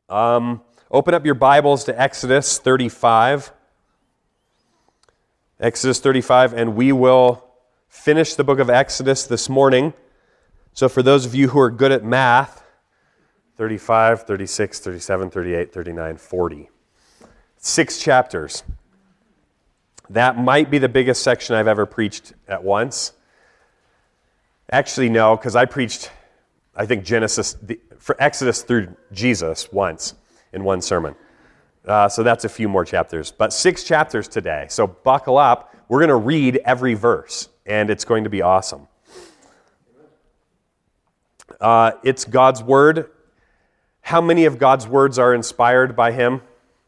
Open up your Bibles to Exodus 35. Exodus 35, and we will finish the book of Exodus this morning. So for those of you who are good at math, 35, 36, 37, 38, 39, 40. 6 chapters. That might be the biggest section I've ever preached at once. Actually, no, because I preached, I think, for Exodus through Jesus once in one sermon. So that's a few more chapters. But 6 chapters today. So buckle up. We're going to read every verse, and it's going to be awesome. It's God's Word. How many of God's words are inspired by Him?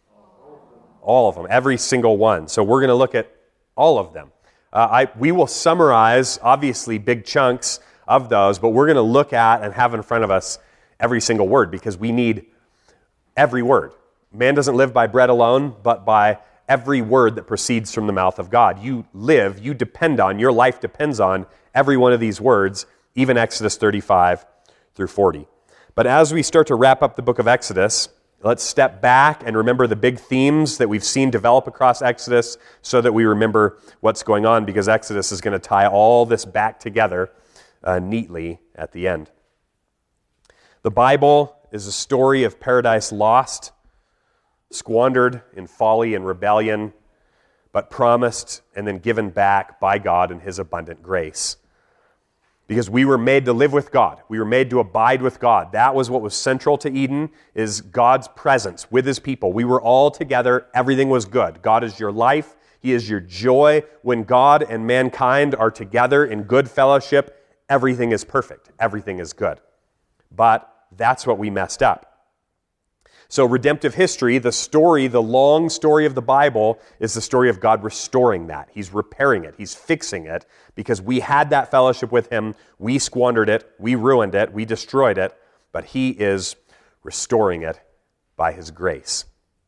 All of them. Every single one. So we're going to look at all of them. We will summarize, obviously, big chunks of those, but we're going to look at and have in front of us every single word because we need every word. Man doesn't live by bread alone, but by every word that proceeds from the mouth of God. You depend on, your life depends on every one of these words, even Exodus 35 through 40. But as we start to wrap up the book of Exodus, let's step back and remember the big themes that we've seen develop across Exodus so that we remember what's going on, because Exodus is going to tie all this back together neatly at the end. The Bible is a story of paradise lost, squandered in folly and rebellion, but promised and then given back by God in His abundant grace. Because we were made to live with God. We were made to abide with God. That was what was central to Eden, is God's presence with His people. We were all together. Everything was good. God is your life. He is your joy. When God and mankind are together in good fellowship, everything is perfect. Everything is good. But that's what we messed up. So redemptive history, the long story of the Bible, is the story of God restoring that. He's repairing it. He's fixing it because we had that fellowship with Him. We squandered it. We ruined it. We destroyed it. But He is restoring it by His grace.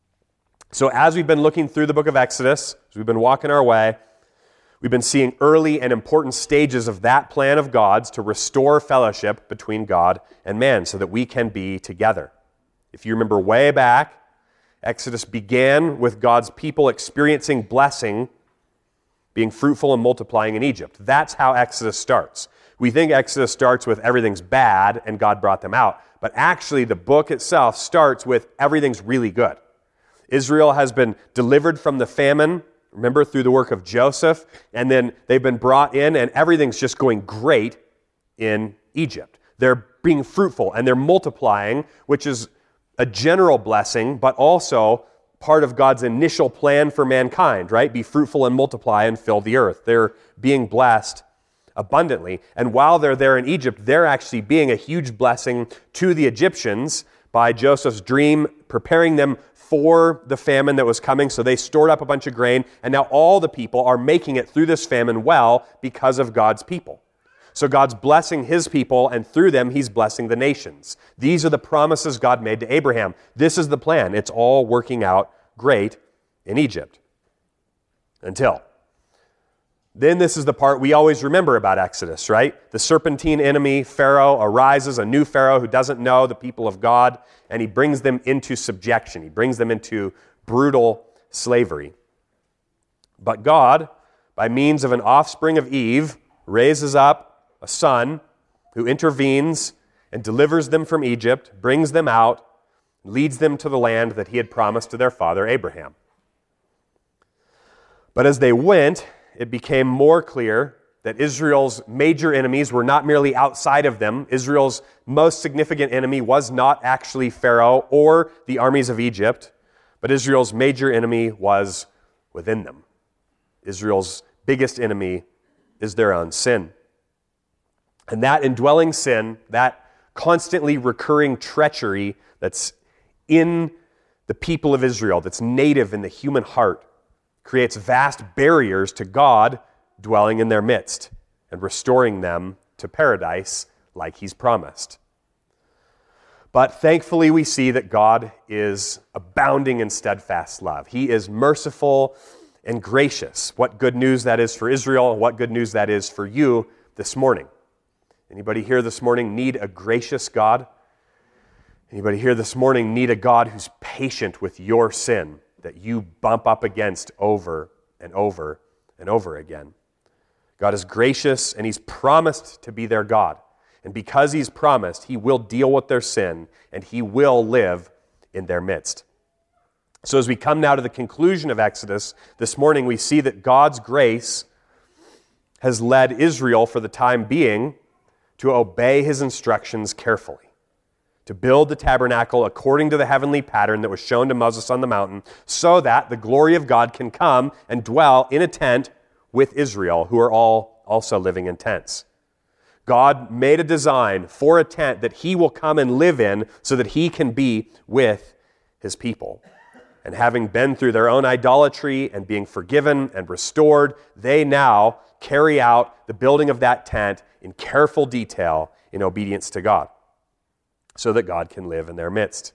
So as we've been looking through the book of Exodus, as we've been walking our way, we've been seeing early and important stages of that plan of God's to restore fellowship between God and man so that we can be together. If you remember way back, Exodus began with God's people experiencing blessing, being fruitful and multiplying in Egypt. That's how Exodus starts. We think Exodus starts with everything's bad and God brought them out. But actually, the book itself starts with everything's really good. Israel has been delivered from the famine, remember, through the work of Joseph, and then they've been brought in, and everything's just going great in Egypt. They're being fruitful, and they're multiplying, which is a general blessing, but also part of God's initial plan for mankind, right? Be fruitful and multiply and fill the earth. They're being blessed abundantly. And while they're there in Egypt, they're actually being a huge blessing to the Egyptians by Joseph's dream, preparing them for the famine that was coming. So they stored up a bunch of grain, and now all the people are making it through this famine well because of God's people. So God's blessing His people, and through them, He's blessing the nations. These are the promises God made to Abraham. This is the plan. It's all working out great in Egypt. Then this is the part we always remember about Exodus, right? The serpentine enemy, Pharaoh, arises, a new Pharaoh who doesn't know the people of God, and he brings them into subjection. He brings them into brutal slavery. But God, by means of an offspring of Eve, raises up a son who intervenes and delivers them from Egypt, brings them out, leads them to the land that He had promised to their father Abraham. But as they went, it became more clear that Israel's major enemies were not merely outside of them. Israel's most significant enemy was not actually Pharaoh or the armies of Egypt, but Israel's major enemy was within them. Israel's biggest enemy is their own sin. And that indwelling sin, that constantly recurring treachery that's in the people of Israel, that's native in the human heart, creates vast barriers to God dwelling in their midst and restoring them to paradise like He's promised. But thankfully we see that God is abounding in steadfast love. He is merciful and gracious. What good news that is for Israel, and what good news that is for you this morning. Anybody here this morning need a gracious God? Anybody here this morning need a God who's patient with your sin that you bump up against over and over and over again? God is gracious, and he's promised to be their God. And because he's promised, he will deal with their sin, and he will live in their midst. So as we come now to the conclusion of Exodus, this morning we see that God's grace has led Israel for the time being to obey his instructions carefully, to build the tabernacle according to the heavenly pattern that was shown to Moses on the mountain, so that the glory of God can come and dwell in a tent with Israel, who are all also living in tents. God made a design for a tent that he will come and live in so that he can be with his people. And having been through their own idolatry and being forgiven and restored, they now carry out the building of that tent in careful detail in obedience to God, so that God can live in their midst.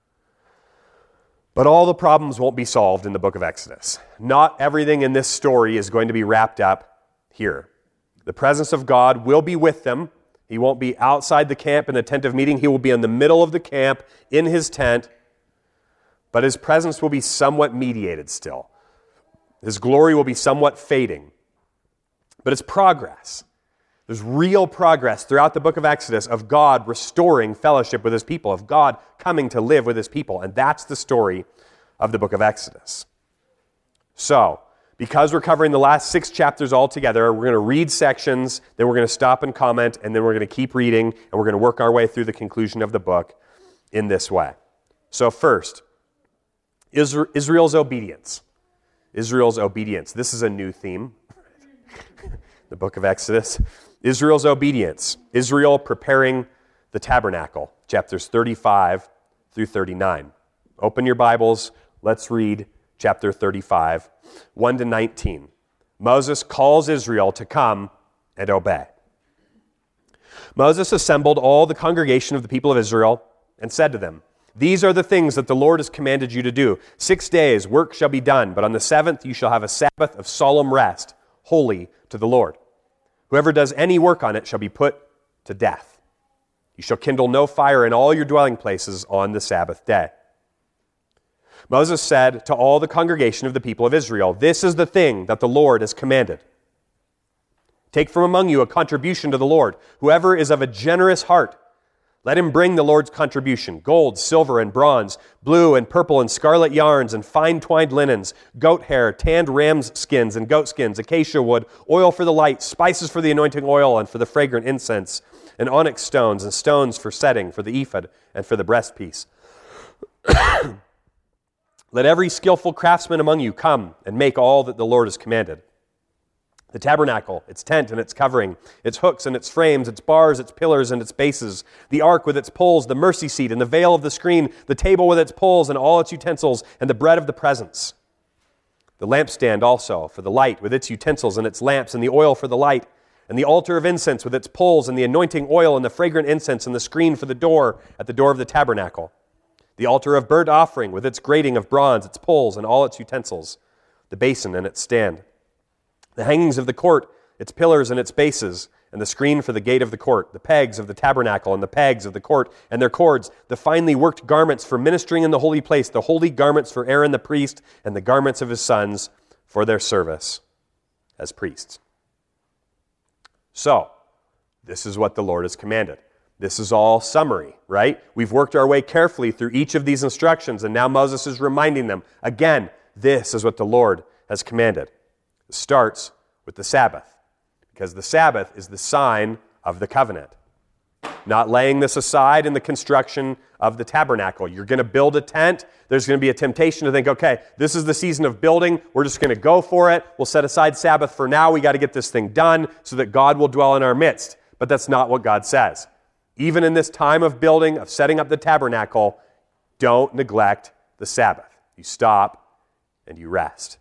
But all the problems won't be solved in the book of Exodus. Not everything in this story is going to be wrapped up here. The presence of God will be with them. He won't be outside the camp in the tent of meeting. He will be in the middle of the camp in his tent. But his presence will be somewhat mediated still. His glory will be somewhat fading. But it's progress. There's real progress throughout the book of Exodus of God restoring fellowship with his people, of God coming to live with his people. And that's the story of the book of Exodus. So, because we're covering the last 6 chapters all together, we're going to read sections, then we're going to stop and comment, and then we're going to keep reading, and we're going to work our way through the conclusion of the book in this way. So first, Israel's obedience. Israel's obedience. This is a new theme. The book of Exodus. Israel's obedience. Israel preparing the tabernacle. Chapters 35 through 39. Open your Bibles. Let's read chapter 35, 1 to 19. Moses calls Israel to come and obey. Moses assembled all the congregation of the people of Israel and said to them, "These are the things that the Lord has commanded you to do. 6 days work shall be done, but on the 7th you shall have a Sabbath of solemn rest, holy to the Lord. Whoever does any work on it shall be put to death. You shall kindle no fire in all your dwelling places on the Sabbath day." Moses said to all the congregation of the people of Israel, "This is the thing that the Lord has commanded. Take from among you a contribution to the Lord. Whoever is of a generous heart, let him bring the Lord's contribution: gold, silver, and bronze, blue and purple and scarlet yarns, and fine twined linens, goat hair, tanned ram's skins and goat skins, acacia wood, oil for the light, spices for the anointing oil and for the fragrant incense, and onyx stones and stones for setting, for the ephod and for the breastpiece. Let every skillful craftsman among you come and make all that the Lord has commanded: the tabernacle, its tent and its covering, its hooks and its frames, its bars, its pillars and its bases, the ark with its poles, the mercy seat and the veil of the screen, the table with its poles and all its utensils, and the bread of the presence. The lampstand also for the light with its utensils and its lamps, and the oil for the light, and the altar of incense with its poles, and the anointing oil and the fragrant incense, and the screen for the door at the door of the tabernacle. The altar of burnt offering with its grating of bronze, its poles and all its utensils, the basin and its stand. The hangings of the court, its pillars and its bases, and the screen for the gate of the court, the pegs of the tabernacle and the pegs of the court and their cords, the finely worked garments for ministering in the holy place, the holy garments for Aaron the priest, and the garments of his sons for their service as priests. So, this is what the Lord has commanded. This is all summary, right? We've worked our way carefully through each of these instructions, and now Moses is reminding them, again, this is what the Lord has commanded. It starts with the Sabbath, because the Sabbath is the sign of the covenant. Not laying this aside in the construction of the tabernacle. You're going to build a tent. There's going to be a temptation to think, okay, this is the season of building. We're just going to go for it. We'll set aside Sabbath for now. We got to get this thing done so that God will dwell in our midst. But that's not what God says. Even in this time of building, of setting up the tabernacle, don't neglect the Sabbath. You stop and you rest.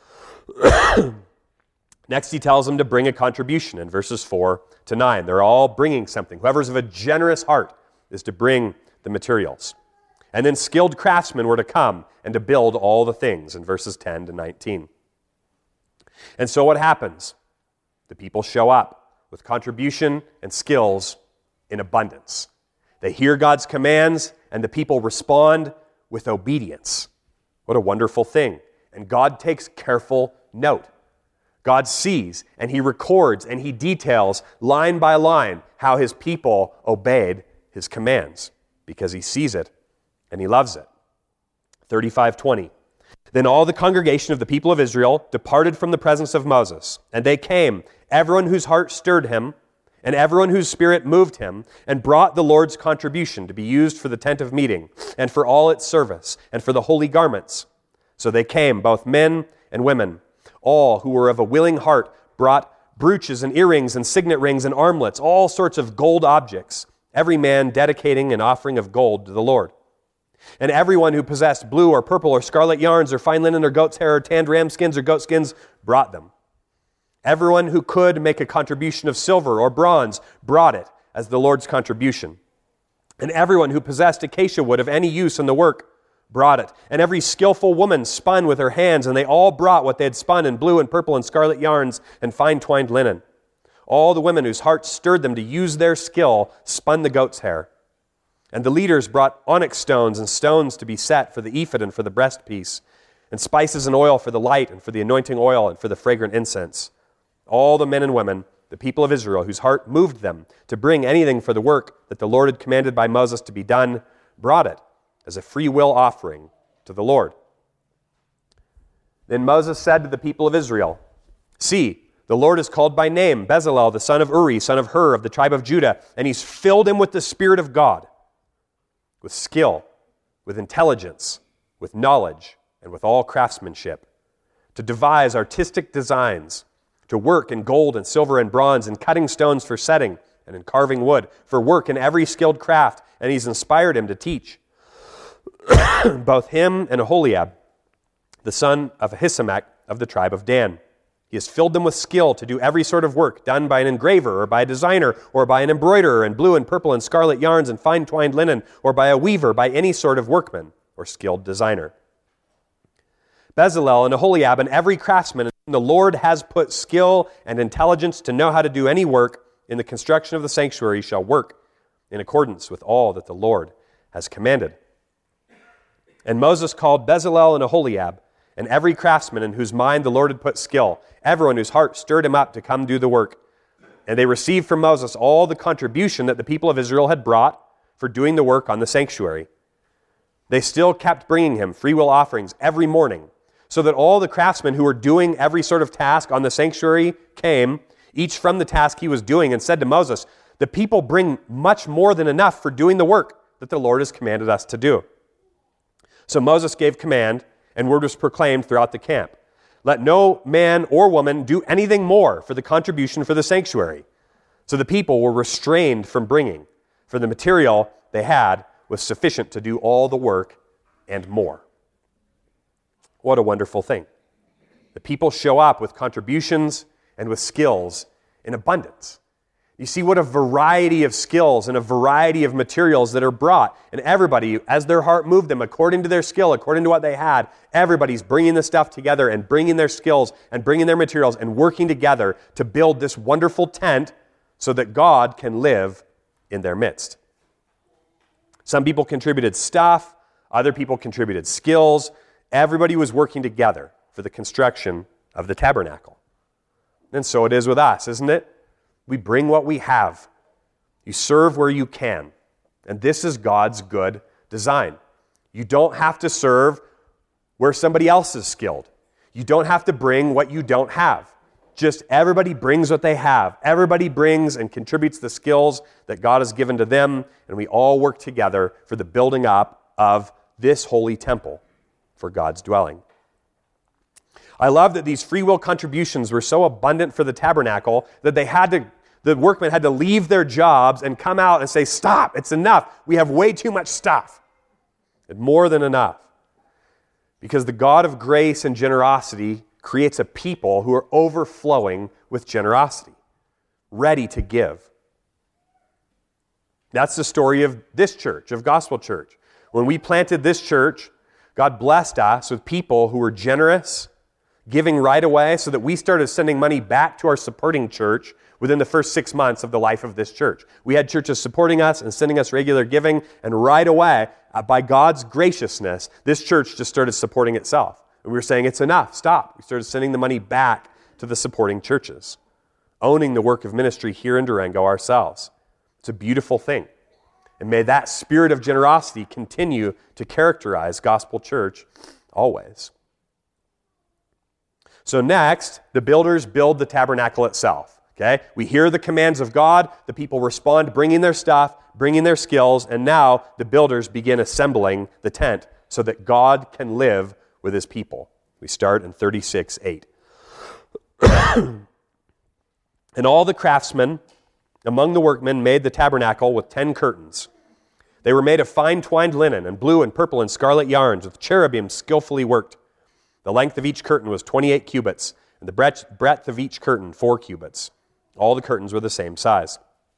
Next, he tells them to bring a contribution in verses 4 to 9. They're all bringing something. Whoever's of a generous heart is to bring the materials. And then skilled craftsmen were to come and to build all the things in verses 10 to 19. And so what happens? The people show up with contribution and skills in abundance. They hear God's commands, and the people respond with obedience. What a wonderful thing. And God takes careful note. God sees, and he records, and he details line by line how his people obeyed his commands, because he sees it and he loves it. 35:20. Then all the congregation of the people of Israel departed from the presence of Moses, and they came, everyone whose heart stirred him, and everyone whose spirit moved him, and brought the Lord's contribution to be used for the tent of meeting, and for all its service, and for the holy garments. So they came, both men and women. All who were of a willing heart brought brooches and earrings and signet rings and armlets, all sorts of gold objects, every man dedicating an offering of gold to the Lord. And everyone who possessed blue or purple or scarlet yarns or fine linen or goat's hair or tanned ram skins or goat skins brought them. Everyone who could make a contribution of silver or bronze brought it as the Lord's contribution. And everyone who possessed acacia wood of any use in the work brought it. And every skillful woman spun with her hands, and they all brought what they had spun in blue and purple and scarlet yarns and fine twined linen. All the women whose hearts stirred them to use their skill spun the goat's hair. And the leaders brought onyx stones and stones to be set for the ephod and for the breastpiece, and spices and oil for the light and for the anointing oil and for the fragrant incense. All the men and women, the people of Israel, whose heart moved them to bring anything for the work that the Lord had commanded by Moses to be done, brought it as a free will offering to the Lord. Then Moses said to the people of Israel, "See, the Lord is called by name Bezalel, the son of Uri, son of Hur, of the tribe of Judah, and he's filled him with the Spirit of God, with skill, with intelligence, with knowledge, and with all craftsmanship, to devise artistic designs, to work in gold and silver and bronze, and cutting stones for setting, and in carving wood, for work in every skilled craft, and he's inspired him to teach. Both him and Aholiab, the son of Ahisamach of the tribe of Dan. He has filled them with skill to do every sort of work done by an engraver or by a designer or by an embroiderer in blue and purple and scarlet yarns and fine twined linen or by a weaver, by any sort of workman or skilled designer. Bezalel and Aholiab and every craftsman, the Lord has put skill and intelligence to know how to do any work in the construction of the sanctuary shall work in accordance with all that the Lord has commanded." And Moses called Bezalel and Aholiab, and every craftsman in whose mind the Lord had put skill, everyone whose heart stirred him up to come do the work. And they received from Moses all the contribution that the people of Israel had brought for doing the work on the sanctuary. They still kept bringing him freewill offerings every morning, so that all the craftsmen who were doing every sort of task on the sanctuary came, each from the task he was doing, and said to Moses, "The people bring much more than enough for doing the work that the Lord has commanded us to do." So Moses gave command, and word was proclaimed throughout the camp. Let no man or woman do anything more for the contribution for the sanctuary. So the people were restrained from bringing, for the material they had was sufficient to do all the work and more. What a wonderful thing. The people show up with contributions and with skills in abundance. You see what a variety of skills and a variety of materials that are brought. And everybody, as their heart moved them, according to their skill, according to what they had, everybody's bringing the stuff together and bringing their skills and bringing their materials and working together to build this wonderful tent so that God can live in their midst. Some people contributed stuff. Other people contributed skills. Everybody was working together for the construction of the tabernacle. And so it is with us, isn't it? We bring what we have. You serve where you can. And this is God's good design. You don't have to serve where somebody else is skilled. You don't have to bring what you don't have. Just everybody brings what they have. Everybody brings and contributes the skills that God has given to them, and we all work together for the building up of this holy temple for God's dwelling. I love that these free will contributions were so abundant for the tabernacle that the workmen had to leave their jobs and come out and say, "Stop, it's enough. We have way too much stuff." And more than enough. Because the God of grace and generosity creates a people who are overflowing with generosity, ready to give. That's the story of this church, of Gospel Church. When we planted this church, God blessed us with people who were generous, giving right away, so that we started sending money back to our supporting church within the first 6 months of the life of this church. We had churches supporting us and sending us regular giving, and right away, by God's graciousness, this church just started supporting itself. And we were saying, it's enough, stop. We started sending the money back to the supporting churches, owning the work of ministry here in Durango ourselves. It's a beautiful thing. And may that spirit of generosity continue to characterize Gospel Church always. So next, the builders build the tabernacle itself. Okay? We hear the commands of God, the people respond, bringing their stuff, bringing their skills, and now the builders begin assembling the tent so that God can live with his people. We start in 36:8. And all the craftsmen among the workmen made the tabernacle with 10 curtains. They were made of fine twined linen and blue and purple and scarlet yarns with cherubim skillfully worked. The length of each curtain was 28 cubits, and the breadth of each curtain 4 cubits. All the curtains were the same size.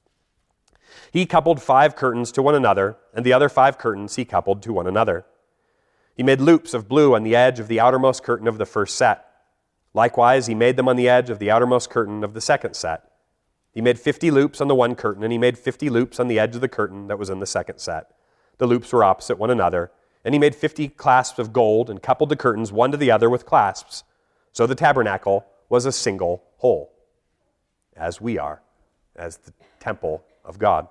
He coupled 5 curtains to one another, and the other 5 curtains he coupled to one another. He made loops of blue on the edge of the outermost curtain of the first set. Likewise, he made them on the edge of the outermost curtain of the second set. He made 50 loops on the one curtain, and he made 50 loops on the edge of the curtain that was in the second set. The loops were opposite one another, and he made 50 clasps of gold and coupled the curtains one to the other with clasps. So the tabernacle was a single whole, as we are, as the temple of God.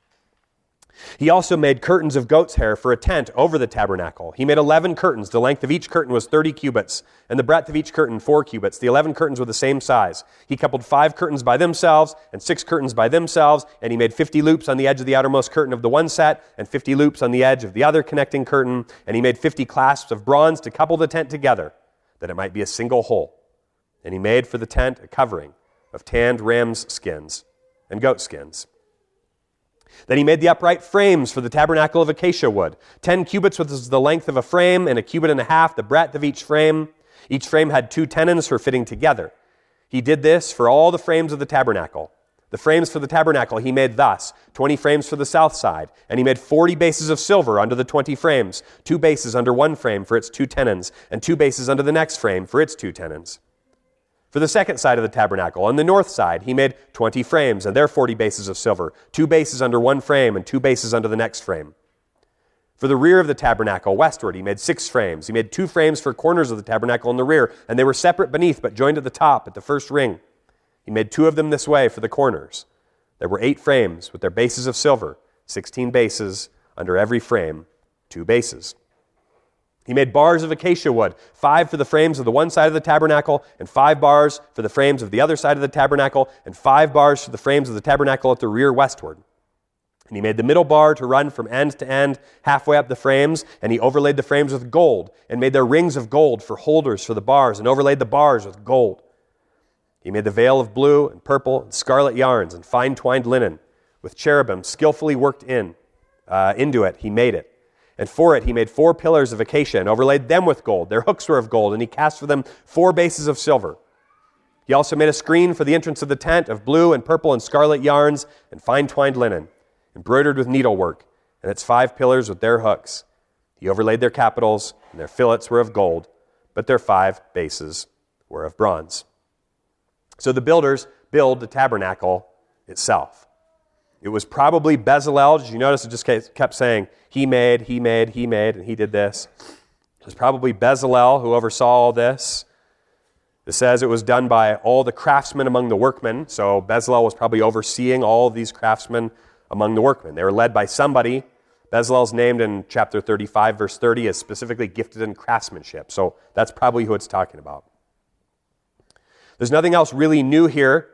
He also made curtains of goat's hair for a tent over the tabernacle. He made 11 curtains. The length of each curtain was 30 cubits, and the breadth of each curtain 4 cubits. The 11 curtains were the same size. He coupled 5 curtains by themselves and 6 curtains by themselves, and he made 50 loops on the edge of the outermost curtain of the one set and 50 loops on the edge of the other connecting curtain, and he made 50 clasps of bronze to couple the tent together, that it might be a single whole. And he made for the tent a covering of tanned ram's skins and goat skins. Then he made the upright frames for the tabernacle of acacia wood. 10 cubits was the length of a frame, and 1.5 cubits the breadth of each frame. Each frame had 2 tenons for fitting together. He did this for all the frames of the tabernacle. The frames for the tabernacle he made thus: 20 frames for the south side, and he made 40 bases of silver under the 20 frames, 2 bases under one frame for its 2 tenons, and 2 bases under the next frame for its 2 tenons. For the second side of the tabernacle, on the north side, he made 20 frames and their 40 bases of silver, 2 bases under one frame and 2 bases under the next frame. For the rear of the tabernacle, westward, he made 6 frames. He made 2 frames for corners of the tabernacle in the rear, and they were separate beneath, but joined at the top at the first ring. He made 2 of them this way for the corners. There were 8 frames with their bases of silver, 16 bases under every frame, 2 bases. He made bars of acacia wood, 5 for the frames of the one side of the tabernacle, and 5 bars for the frames of the other side of the tabernacle, and 5 bars for the frames of the tabernacle at the rear westward. And he made the middle bar to run from end to end, halfway up the frames, and he overlaid the frames with gold, and made their rings of gold for holders for the bars, and overlaid the bars with gold. He made the veil of blue and purple and scarlet yarns and fine twined linen, with cherubim skillfully worked into it. He made it. And for it he made 4 pillars of acacia and overlaid them with gold. Their hooks were of gold, and he cast for them 4 bases of silver. He also made a screen for the entrance of the tent of blue and purple and scarlet yarns and fine twined linen, embroidered with needlework, and its 5 pillars with their hooks. He overlaid their capitals, and their fillets were of gold, but their 5 bases were of bronze. So the builders build the tabernacle itself. It was probably Bezalel. Did you notice it just kept saying, he made, and he did this. It was probably Bezalel who oversaw all this. It says it was done by all the craftsmen among the workmen. So Bezalel was probably overseeing all of these craftsmen among the workmen. They were led by somebody. Bezalel's named in chapter 35, verse 30, as specifically gifted in craftsmanship. So that's probably who it's talking about. There's nothing else really new here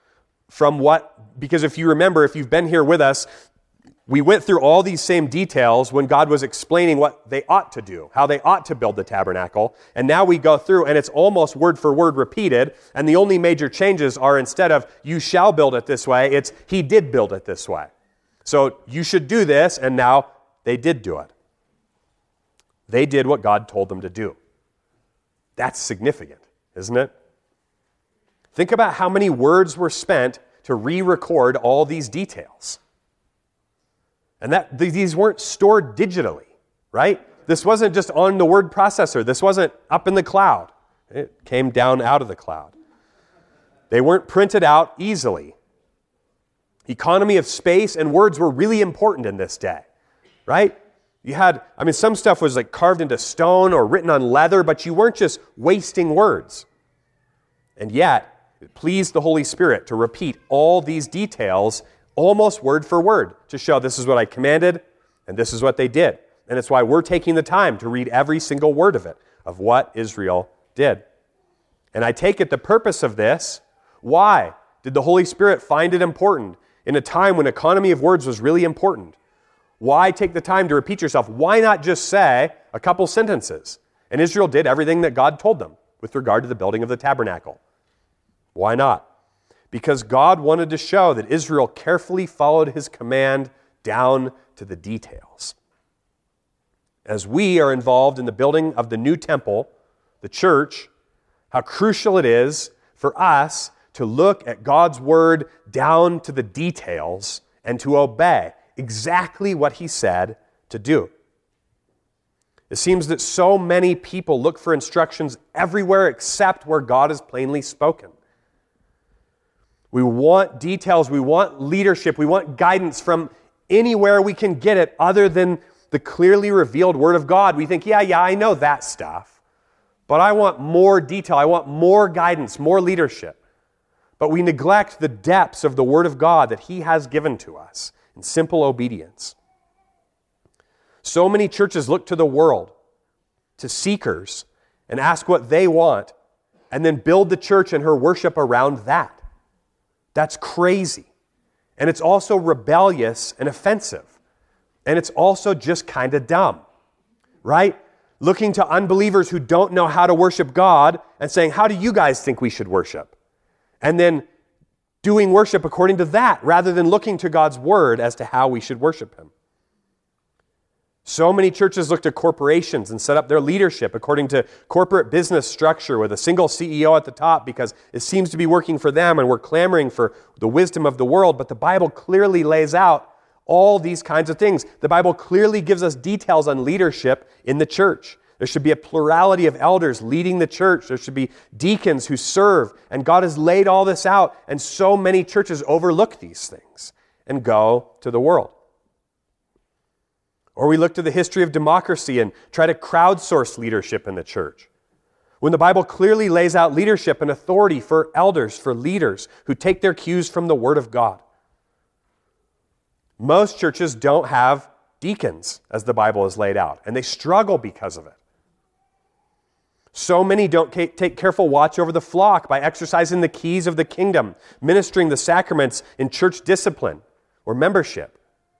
because if you remember, if you've been here with us, we went through all these same details when God was explaining what they ought to do, how they ought to build the tabernacle. And now we go through and it's almost word for word repeated. And the only major changes are, instead of you shall build it this way, it's he did build it this way. So you should do this, and now they did do it. They did what God told them to do. That's significant, isn't it? Think about how many words were spent to re-record all these details. And that these weren't stored digitally, right? This wasn't just on the word processor. This wasn't up in the cloud. It came down out of the cloud. They weren't printed out easily. Economy of space and words were really important in this day, right? You had, some stuff was like carved into stone or written on leather, but you weren't just wasting words. And yet, it pleased the Holy Spirit to repeat all these details almost word for word to show this is what I commanded and this is what they did. And it's why we're taking the time to read every single word of it, of what Israel did. And I take it the purpose of this, why did the Holy Spirit find it important in a time when economy of words was really important? Why take the time to repeat yourself? Why not just say a couple sentences? And Israel did everything that God told them with regard to the building of the tabernacle. Why not? Because God wanted to show that Israel carefully followed his command down to the details. As we are involved in the building of the new temple, the church, how crucial it is for us to look at God's word down to the details and to obey exactly what he said to do. It seems that so many people look for instructions everywhere except where God has plainly spoken. We want details, we want leadership, we want guidance from anywhere we can get it other than the clearly revealed Word of God. We think, yeah, I know that stuff, but I want more detail, I want more guidance, more leadership. But we neglect the depths of the Word of God that he has given to us in simple obedience. So many churches look to the world, to seekers, and ask what they want, and then build the church and her worship around that. That's crazy. And it's also rebellious and offensive. And it's also just kind of dumb, right? Looking to unbelievers who don't know how to worship God and saying, how do you guys think we should worship? And then doing worship according to that rather than looking to God's word as to how we should worship him. So many churches look to corporations and set up their leadership according to corporate business structure with a single CEO at the top because it seems to be working for them and we're clamoring for the wisdom of the world. But the Bible clearly lays out all these kinds of things. The Bible clearly gives us details on leadership in the church. There should be a plurality of elders leading the church. There should be deacons who serve. And God has laid all this out. And so many churches overlook these things and go to the world. Or we look to the history of democracy and try to crowdsource leadership in the church. When the Bible clearly lays out leadership and authority for elders, for leaders who take their cues from the Word of God. Most churches don't have deacons, as the Bible is laid out, and they struggle because of it. So many don't take careful watch over the flock by exercising the keys of the kingdom, ministering the sacraments in church discipline or membership.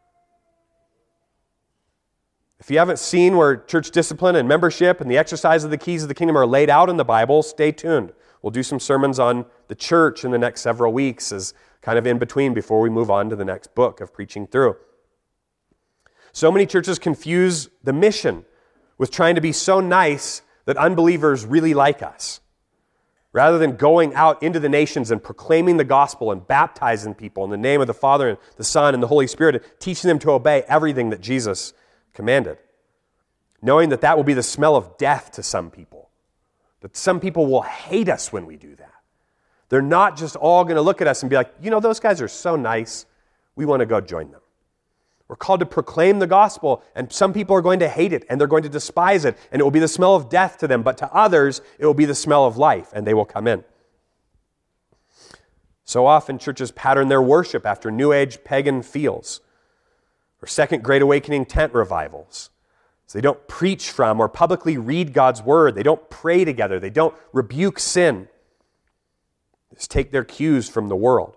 If you haven't seen where church discipline and membership and the exercise of the keys of the kingdom are laid out in the Bible, stay tuned. We'll do some sermons on the church in the next several weeks as kind of in between before we move on to the next book of preaching through. So many churches confuse the mission with trying to be so nice that unbelievers really like us. Rather than going out into the nations and proclaiming the gospel and baptizing people in the name of the Father and the Son and the Holy Spirit, and teaching them to obey everything that Jesus commanded. Knowing that that will be the smell of death to some people. That some people will hate us when we do that. They're not just all going to look at us and be like, those guys are so nice, we want to go join them. We're called to proclaim the gospel, and some people are going to hate it, and they're going to despise it, and it will be the smell of death to them, but to others, it will be the smell of life, and they will come in. So often, churches pattern their worship after New Age pagan feels, or Second Great Awakening tent revivals. So they don't preach from or publicly read God's word. They don't pray together. They don't rebuke sin. They just take their cues from the world.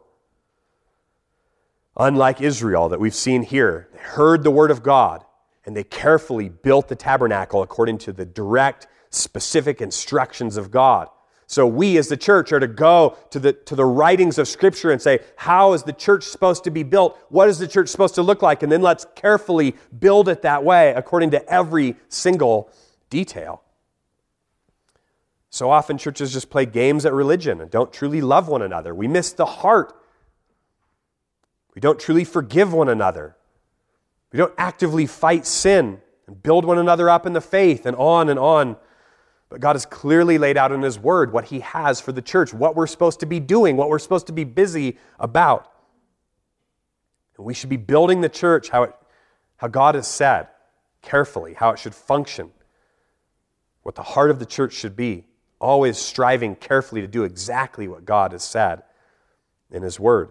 Unlike Israel that we've seen here, they heard the word of God and they carefully built the tabernacle according to the direct, specific instructions of God. So we as the church are to go to the writings of Scripture and say, how is the church supposed to be built? What is the church supposed to look like? And then let's carefully build it that way according to every single detail. So often churches just play games at religion and don't truly love one another. We miss the heart. We don't truly forgive one another. We don't actively fight sin and build one another up in the faith and on and on. But God has clearly laid out in His Word what He has for the church, what we're supposed to be doing, what we're supposed to be busy about. And we should be building the church how God has said, carefully, how it should function, what the heart of the church should be, always striving carefully to do exactly what God has said in His Word.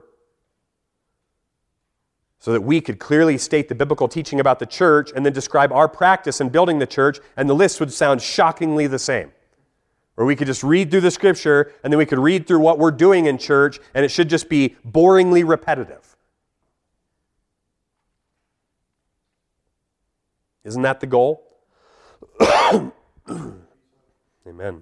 So that we could clearly state the biblical teaching about the church and then describe our practice in building the church, and the list would sound shockingly the same. Or we could just read through the Scripture, and then we could read through what we're doing in church, and it should just be boringly repetitive. Isn't that the goal? Amen.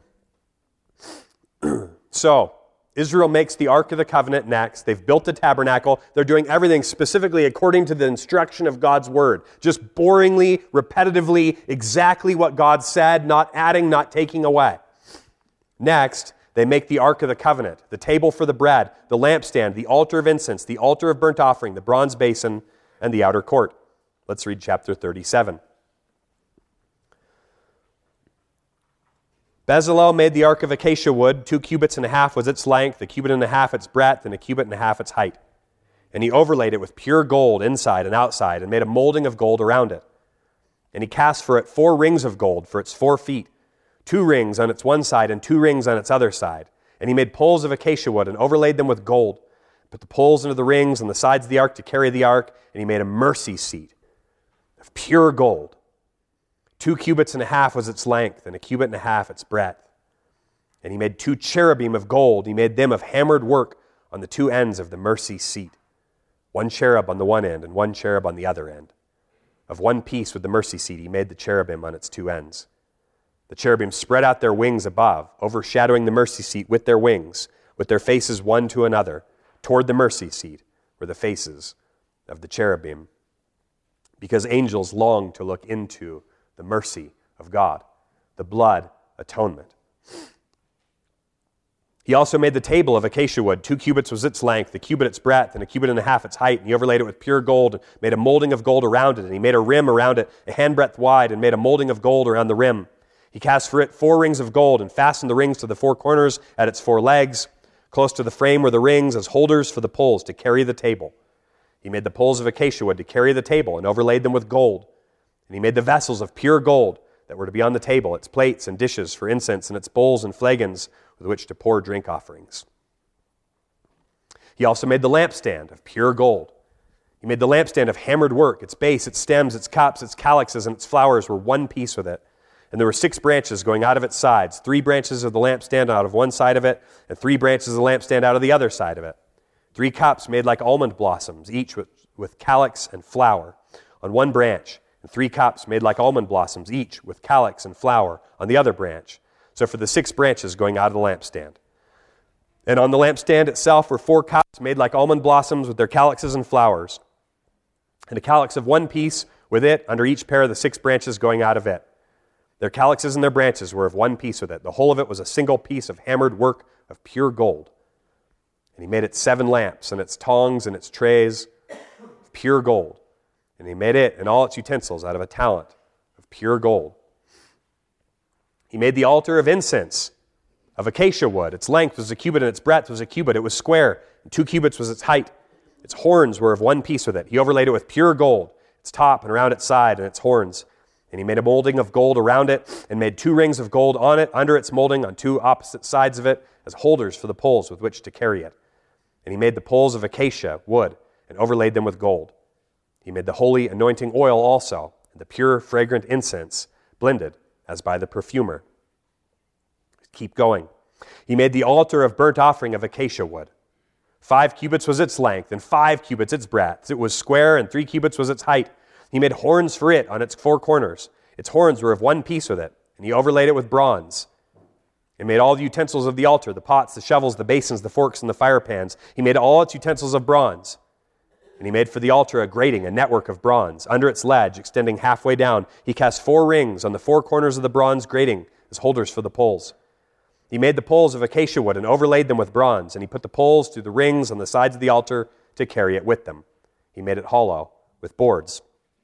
So, Israel makes the Ark of the Covenant next. They've built the tabernacle. They're doing everything specifically according to the instruction of God's Word. Just boringly, repetitively, exactly what God said, not adding, not taking away. Next, they make the Ark of the Covenant, the table for the bread, the lampstand, the altar of incense, the altar of burnt offering, the bronze basin, and the outer court. Let's read chapter 37. Bezalel made the ark of acacia wood. 2 cubits and a half was its length, a cubit and a half its breadth, and a cubit and a half its height. And he overlaid it with pure gold inside and outside, and made a molding of gold around it. And he cast for it 4 rings of gold for its 4 feet, 2 rings on its one side and 2 rings on its other side. And he made poles of acacia wood and overlaid them with gold. Put the poles into the rings on the sides of the ark to carry the ark, and he made a mercy seat of pure gold. 2 cubits and a half was its length, and a cubit and a half its breadth. And he made 2 cherubim of gold. He made them of hammered work on the 2 ends of the mercy seat. 1 cherub on the one end, and 1 cherub on the other end. Of one piece with the mercy seat, he made the cherubim on its 2 ends. The cherubim spread out their wings above, overshadowing the mercy seat with their wings, with their faces one to another. Toward the mercy seat were the faces of the cherubim, because angels long to look into the mercy of God, the blood atonement. He also made the table of acacia wood. 2 cubits was its length, a cubit its breadth, and a cubit and a half its height. And he overlaid it with pure gold, and made a molding of gold around it. And he made a rim around it, a handbreadth wide, and made a molding of gold around the rim. He cast for it 4 rings of gold, and fastened the rings to the 4 corners at its 4 legs. Close to the frame were the rings as holders for the poles to carry the table. He made the poles of acacia wood to carry the table, and overlaid them with gold. And he made the vessels of pure gold that were to be on the table, its plates and dishes for incense, and its bowls and flagons with which to pour drink offerings. He also made the lampstand of pure gold. He made the lampstand of hammered work. Its base, its stems, its cups, its calyxes, and its flowers were one piece with it. And there were 6 branches going out of its sides, 3 branches of the lampstand out of one side of it, and 3 branches of the lampstand out of the other side of it. 3 cups made like almond blossoms, each with calyx and flower on one branch, and 3 cups made like almond blossoms, each with calyx and flower on the other branch. So for the 6 branches going out of the lampstand. And on the lampstand itself were 4 cups made like almond blossoms with their calyxes and flowers, and a calyx of one piece with it under each pair of the 6 branches going out of it. Their calyxes and their branches were of one piece with it. The whole of it was a single piece of hammered work of pure gold. And he made it 7 lamps, and its tongs and its trays of pure gold. And he made it and all its utensils out of a talent of pure gold. He made the altar of incense of acacia wood. Its length was a cubit and its breadth was a cubit. It was square, and 2 cubits was its height. Its horns were of one piece with it. He overlaid it with pure gold, its top and around its side and its horns. And he made a molding of gold around it, and made 2 rings of gold on it, under its molding, on 2 opposite sides of it, as holders for the poles with which to carry it. And he made the poles of acacia wood, and overlaid them with gold. He made the holy anointing oil also, and the pure fragrant incense, blended as by the perfumer. Keep going. He made the altar of burnt offering of acacia wood. 5 cubits was its length, and 5 cubits its breadth. It was square, and 3 cubits was its height. He made horns for it on its 4 corners. Its horns were of one piece with it, and he overlaid it with bronze. He made all the utensils of the altar, the pots, the shovels, the basins, the forks, and the fire pans. He made all its utensils of bronze. And he made for the altar a grating, a network of bronze. Under its ledge, extending halfway down, he cast 4 rings on the 4 corners of the bronze grating as holders for the poles. He made the poles of acacia wood and overlaid them with bronze, and he put the poles through the rings on the sides of the altar to carry it with them. He made it hollow with boards.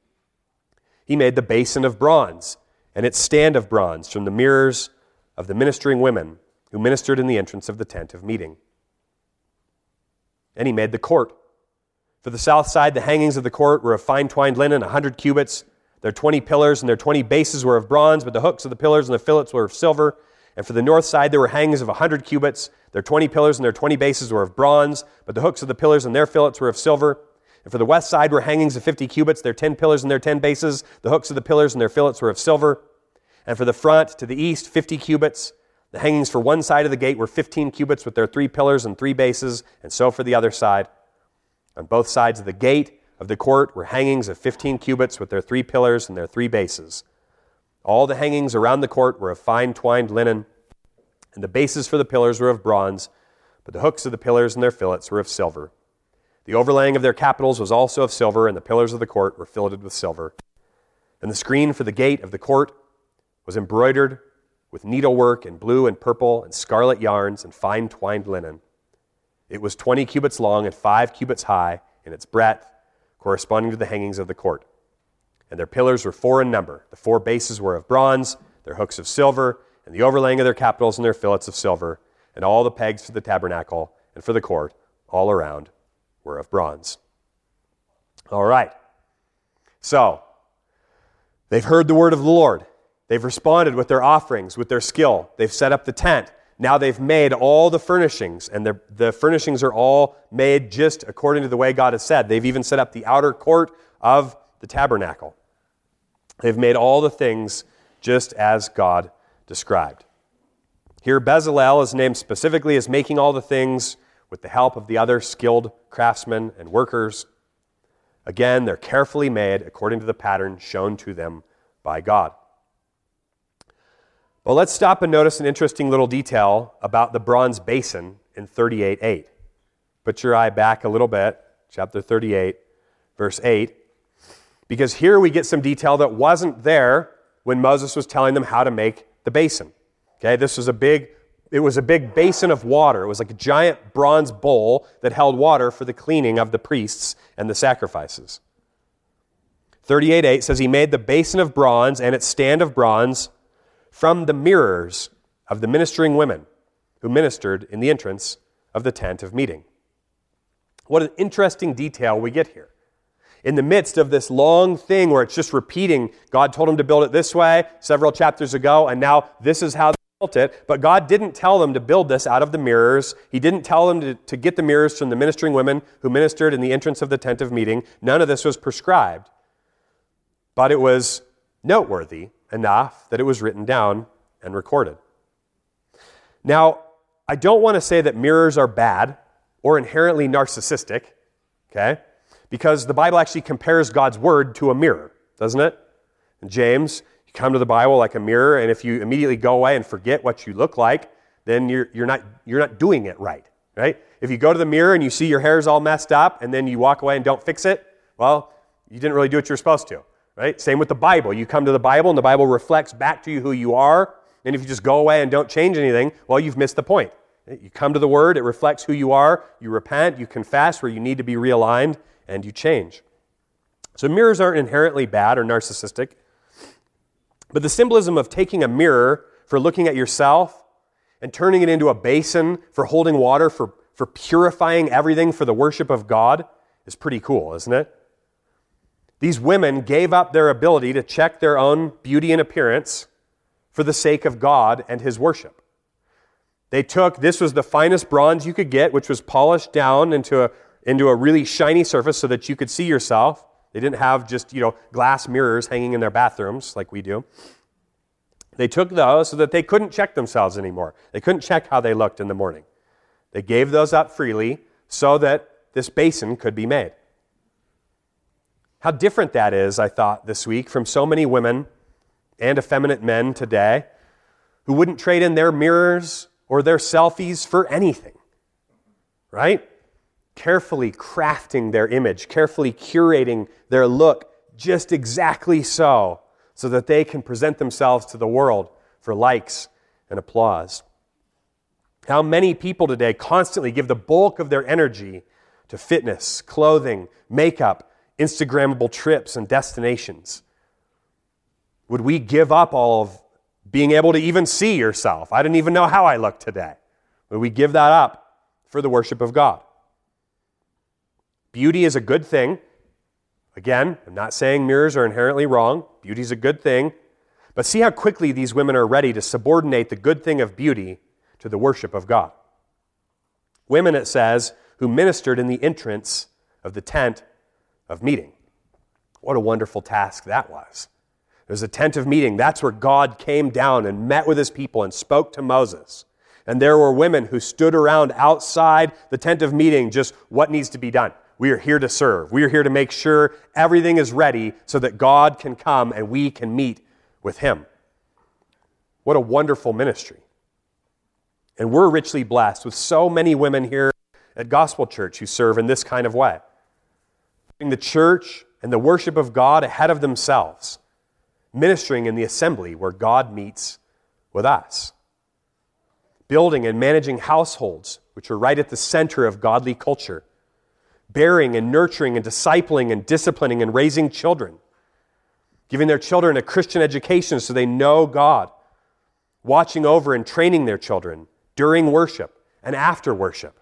He made the basin of bronze and its stand of bronze from the mirrors of the ministering women who ministered in the entrance of the tent of meeting. And he made the court. For For the south side, the hangings of the court were of fine twined linen, 100 cubits. Their 20 pillars and their 20 bases were of bronze, but the hooks of the pillars and the fillets were of silver. And for the north side, there were hangings of 100 cubits. Their 20 pillars and their 20 bases were of bronze, but the hooks of the pillars and their fillets were of silver. And for the west side were hangings of 50 cubits, their 10 pillars and their 10 bases. The hooks of the pillars and their fillets were of silver. And for the front to the east, 50 cubits. The hangings for one side of the gate were 15 cubits with their 3 pillars and 3 bases, and so for the other side. On both sides of the gate of the court were hangings of 15 cubits with their 3 pillars and their 3 bases. All the hangings around the court were of fine twined linen, and the bases for the pillars were of bronze, but the hooks of the pillars and their fillets were of silver. The overlaying of their capitals was also of silver, and the pillars of the court were filleted with silver. And the screen for the gate of the court was embroidered with needlework in blue and purple and scarlet yarns and fine twined linen. It was 20 cubits long and 5 cubits high in its breadth, corresponding to the hangings of the court. And their pillars were 4 in number. The 4 bases were of bronze, their hooks of silver, and the overlaying of their capitals and their fillets of silver, and all the pegs for the tabernacle and for the court all around were of bronze. All right. So, they've heard the word of the Lord. They've responded with their offerings, with their skill. They've set up the tent. Now they've made all the furnishings, and the furnishings are all made just according to the way God has said. They've even set up the outer court of the tabernacle. They've made all the things just as God described. Here, Bezalel is named specifically as making all the things with the help of the other skilled craftsmen and workers. Again, they're carefully made according to the pattern shown to them by God. Well, let's stop and notice an interesting little detail about the bronze basin in 38:8. Put your eye back a little bit, chapter 38, verse 8, because here we get some detail that wasn't there when Moses was telling them how to make the basin. Okay, it was a big basin of water. It was like a giant bronze bowl that held water for the cleaning of the priests and the sacrifices. 38:8 says, he made the basin of bronze and its stand of bronze from the mirrors of the ministering women who ministered in the entrance of the tent of meeting. What an interesting detail we get here. In the midst of this long thing where it's just repeating, God told them to build it this way several chapters ago, and now this is how they built it. But God didn't tell them to build this out of the mirrors. He didn't tell them to get the mirrors from the ministering women who ministered in the entrance of the tent of meeting. None of this was prescribed. But it was noteworthy enough that it was written down and recorded. Now, I don't want to say that mirrors are bad or inherently narcissistic, okay? Because the Bible actually compares God's word to a mirror, doesn't it? In James, you come to the Bible like a mirror, and if you immediately go away and forget what you look like, then you're not doing it right? If you go to the mirror and you see your hair's all messed up, and then you walk away and don't fix it, well, you didn't really do what you're supposed to. Right? Same with the Bible. You come to the Bible, and the Bible reflects back to you who you are. And if you just go away and don't change anything, well, you've missed the point. You come to the Word, it reflects who you are. You repent, you confess where you need to be realigned, and you change. So mirrors aren't inherently bad or narcissistic. But the symbolism of taking a mirror for looking at yourself and turning it into a basin for holding water, for purifying everything for the worship of God is pretty cool, isn't it? These women gave up their ability to check their own beauty and appearance for the sake of God and His worship. This was the finest bronze you could get, which was polished down into a really shiny surface so that you could see yourself. They didn't have just, glass mirrors hanging in their bathrooms like we do. They took those so that they couldn't check themselves anymore. They couldn't check how they looked in the morning. They gave those up freely so that this basin could be made. How different that is, I thought this week, from so many women and effeminate men today who wouldn't trade in their mirrors or their selfies for anything, right? Carefully crafting their image, carefully curating their look just exactly so that they can present themselves to the world for likes and applause. How many people today constantly give the bulk of their energy to fitness, clothing, makeup, Instagrammable trips and destinations. Would we give up all of being able to even see yourself? I didn't even know how I looked today. Would we give that up for the worship of God? Beauty is a good thing. Again, I'm not saying mirrors are inherently wrong. Beauty is a good thing. But see how quickly these women are ready to subordinate the good thing of beauty to the worship of God. Women, it says, who ministered in the entrance of the tent of meeting. What a wonderful task that was. There's a tent of meeting. That's where God came down and met with his people and spoke to Moses. And there were women who stood around outside the tent of meeting, just what needs to be done. We are here to serve. We are here to make sure everything is ready so that God can come and we can meet with him. What a wonderful ministry. And we're richly blessed with so many women here at Gospel Church who serve in this kind of way. Putting the church and the worship of God ahead of themselves, ministering in the assembly where God meets with us. Building and managing households, which are right at the center of godly culture. Bearing and nurturing and discipling and disciplining and raising children. Giving their children a Christian education so they know God. Watching over and training their children during worship and after worship.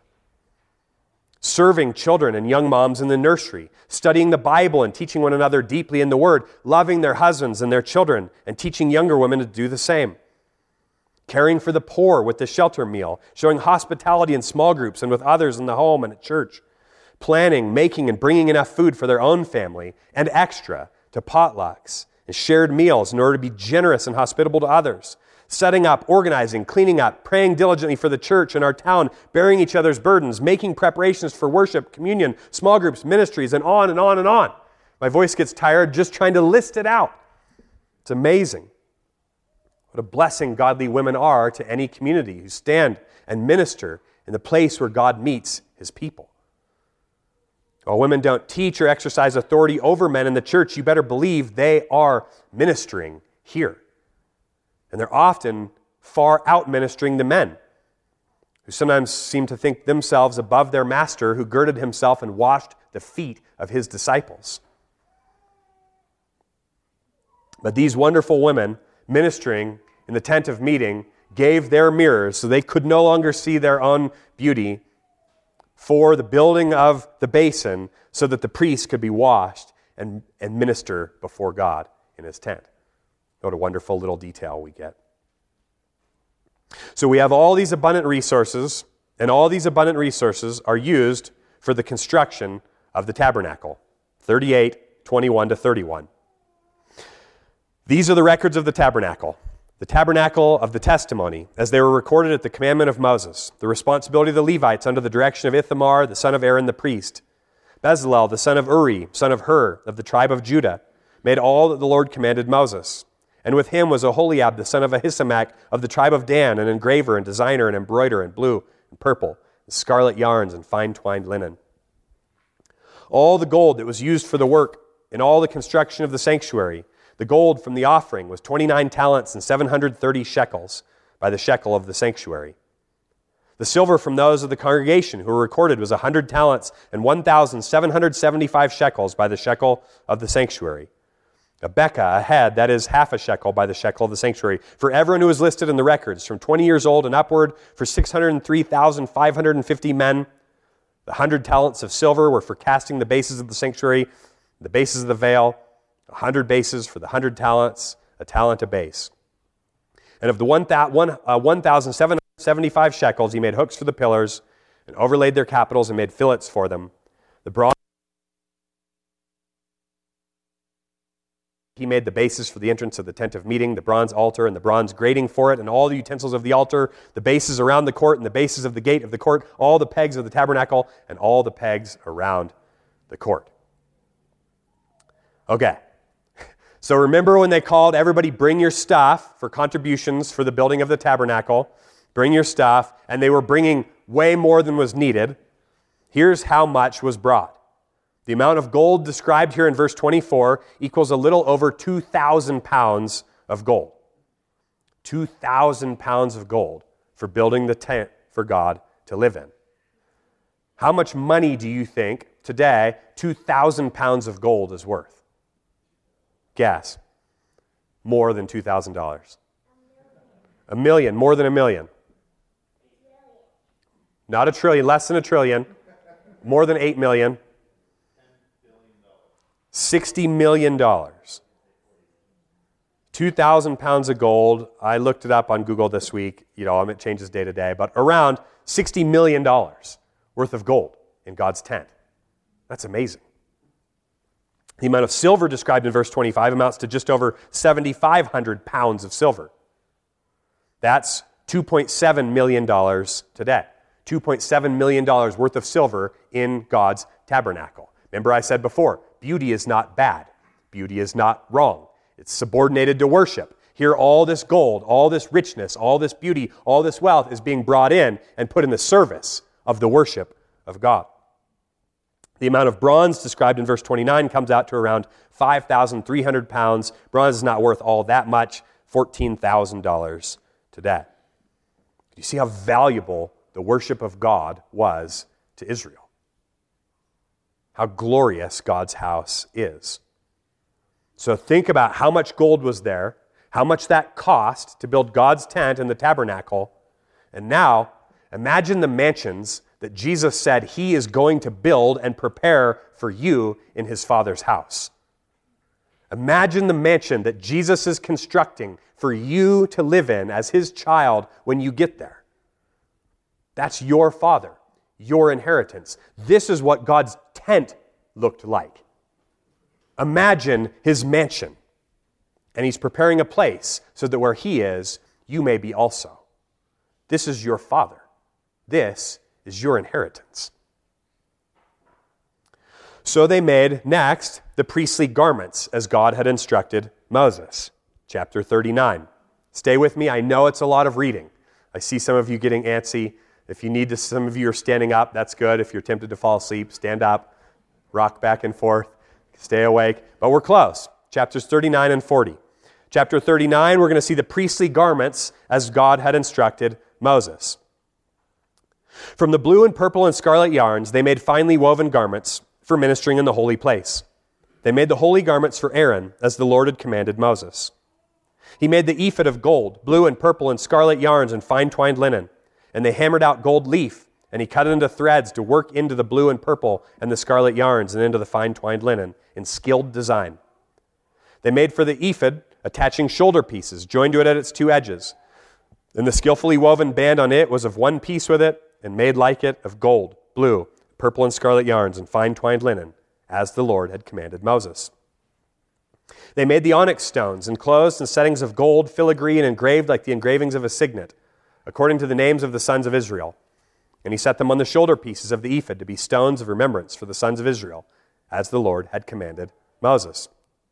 Serving children and young moms in the nursery. Studying the Bible and teaching one another deeply in the Word. Loving their husbands and their children and teaching younger women to do the same. Caring for the poor with the shelter meal. Showing hospitality in small groups and with others in the home and at church. Planning, making, and bringing enough food for their own family and extra to potlucks and shared meals in order to be generous and hospitable to others. Setting up, organizing, cleaning up, praying diligently for the church and our town, bearing each other's burdens, making preparations for worship, communion, small groups, ministries, and on and on and on. My voice gets tired just trying to list it out. It's amazing what a blessing godly women are to any community who stand and minister in the place where God meets his people. While women don't teach or exercise authority over men in the church, you better believe they are ministering here. And they're often far out ministering the men, who sometimes seem to think themselves above their master, who girded himself and washed the feet of his disciples. But these wonderful women ministering in the tent of meeting gave their mirrors so they could no longer see their own beauty for the building of the basin so that the priest could be washed and minister before God in his tent. What a wonderful little detail we get. So we have all these abundant resources, and all these abundant resources are used for the construction of the tabernacle. 38:21 to 31. These are the records of the tabernacle of the testimony, as they were recorded at the commandment of Moses, the responsibility of the Levites under the direction of Ithamar, the son of Aaron the priest. Bezalel, the son of Uri, son of Hur, of the tribe of Judah, made all that the Lord commanded Moses. And with him was Oholiab, the son of Ahisamach, of the tribe of Dan, an engraver and designer and embroiderer in blue and purple, and scarlet yarns and fine twined linen. All the gold that was used for the work in all the construction of the sanctuary, the gold from the offering was 29 talents and 730 shekels by the shekel of the sanctuary. The silver from those of the congregation who were recorded was 100 talents and 1,775 shekels by the shekel of the sanctuary. A beka, a head, that is half a shekel by the shekel of the sanctuary, for everyone who was listed in the records, from 20 years old and upward, for 603,550 men. The 100 talents of silver were for casting the bases of the sanctuary, the bases of the veil, 100 bases for the 100 talents, a talent a base. And of the 1,775 shekels, he made hooks for the pillars and overlaid their capitals and made fillets for them. The bronze he made the bases for the entrance of the tent of meeting, the bronze altar and the bronze grating for it, and all the utensils of the altar, the bases around the court and the bases of the gate of the court, all the pegs of the tabernacle, and all the pegs around the court. Okay. So remember when they called everybody, bring your stuff for contributions for the building of the tabernacle, bring your stuff, and they were bringing way more than was needed. Here's how much was brought. The amount of gold described here in verse 24 equals a little over 2,000 pounds of gold. 2,000 pounds of gold for building the tent for God to live in. How much money do you think today 2,000 pounds of gold is worth? Guess. More than $2,000. $1 million, more than $1 million. Not $1 trillion, less than $1 trillion. More than $8 million. $60 million. 2,000 pounds of gold. I looked it up on Google this week. It changes day to day, but around $60 million worth of gold in God's tent. That's amazing. The amount of silver described in verse 25 amounts to just over 7,500 pounds of silver. That's $2.7 million today. $2.7 million worth of silver in God's tabernacle. Remember I said before, beauty is not bad. Beauty is not wrong. It's subordinated to worship. Here all this gold, all this richness, all this beauty, all this wealth is being brought in and put in the service of the worship of God. The amount of bronze described in verse 29 comes out to around 5,300 pounds. Bronze is not worth all that much, $14,000 today. You see how valuable the worship of God was to Israel. How glorious God's house is. So think about how much gold was there, how much that cost to build God's tent and the tabernacle, and now imagine the mansions that Jesus said he is going to build and prepare for you in his Father's house. Imagine the mansion that Jesus is constructing for you to live in as his child when you get there. That's your Father, your inheritance. This is what God's tent looked like. Imagine his mansion. And he's preparing a place so that where he is, you may be also. This is your Father. This is your inheritance. So they made, next, the priestly garments as God had instructed Moses. Chapter 39. Stay with me. I know it's a lot of reading. I see some of you getting antsy. If you need to, some of you are standing up. That's good. If you're tempted to fall asleep, stand up, rock back and forth, stay awake. But we're close. Chapters 39 and 40. Chapter 39, we're going to see the priestly garments as God had instructed Moses. From the blue and purple and scarlet yarns, they made finely woven garments for ministering in the holy place. They made the holy garments for Aaron, as the Lord had commanded Moses. He made the ephod of gold, blue and purple and scarlet yarns and fine twined linen. And they hammered out gold leaf, and he cut it into threads to work into the blue and purple and the scarlet yarns and into the fine twined linen in skilled design. They made for the ephod attaching shoulder pieces, joined to it at its two edges. And the skillfully woven band on it was of one piece with it, and made like it of gold, blue, purple, and scarlet yarns and fine twined linen, as the Lord had commanded Moses. They made the onyx stones, enclosed in settings of gold, filigree, and engraved like the engravings of a signet, according to the names of the sons of Israel. And he set them on the shoulder pieces of the ephod to be stones of remembrance for the sons of Israel, as the Lord had commanded Moses.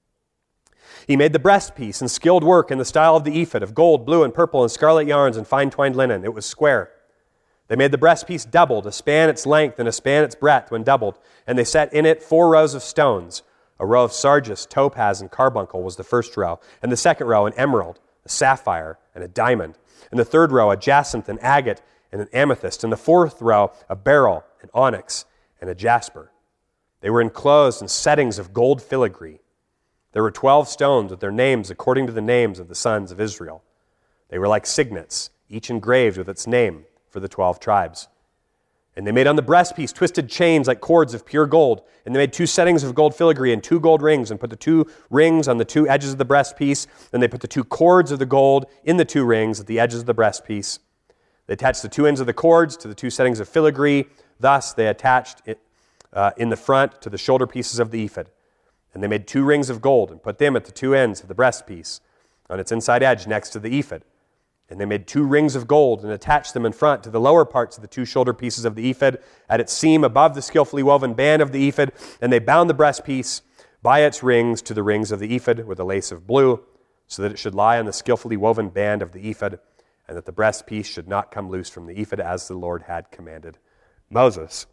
He made the breastpiece in skilled work in the style of the ephod, of gold, blue, and purple, and scarlet yarns and fine twined linen. It was square. They made the breastpiece double, to span its length and to span its breadth when doubled. And they set in it 4 rows of stones. A row of sardius, topaz, and carbuncle was the first row, and the second row an emerald, a sapphire, and a diamond. And the third row a jacinth, an agate, and an amethyst. And the fourth row a beryl, an onyx, and a jasper. They were enclosed in settings of gold filigree. There were 12 stones with their names according to the names of the sons of Israel. They were like signets, each engraved with its name for the 12 tribes. And they made on the breastpiece twisted chains like cords of pure gold. And they made 2 settings of gold filigree and 2 gold rings, and put the 2 rings on the 2 edges of the breastpiece. Then they put the 2 cords of the gold in the 2 rings at the edges of the breastpiece. They attached the 2 ends of the cords to the 2 settings of filigree. Thus they attached it in the front to the shoulder pieces of the ephod. And they made 2 rings of gold and put them at the 2 ends of the breastpiece on its inside edge next to the ephod. And they made 2 rings of gold and attached them in front to the lower parts of the 2 shoulder pieces of the ephod at its seam above the skillfully woven band of the ephod. And they bound the breastpiece by its rings to the rings of the ephod with a lace of blue, so that it should lie on the skillfully woven band of the ephod, and that the breastpiece should not come loose from the ephod, as the Lord had commanded Moses.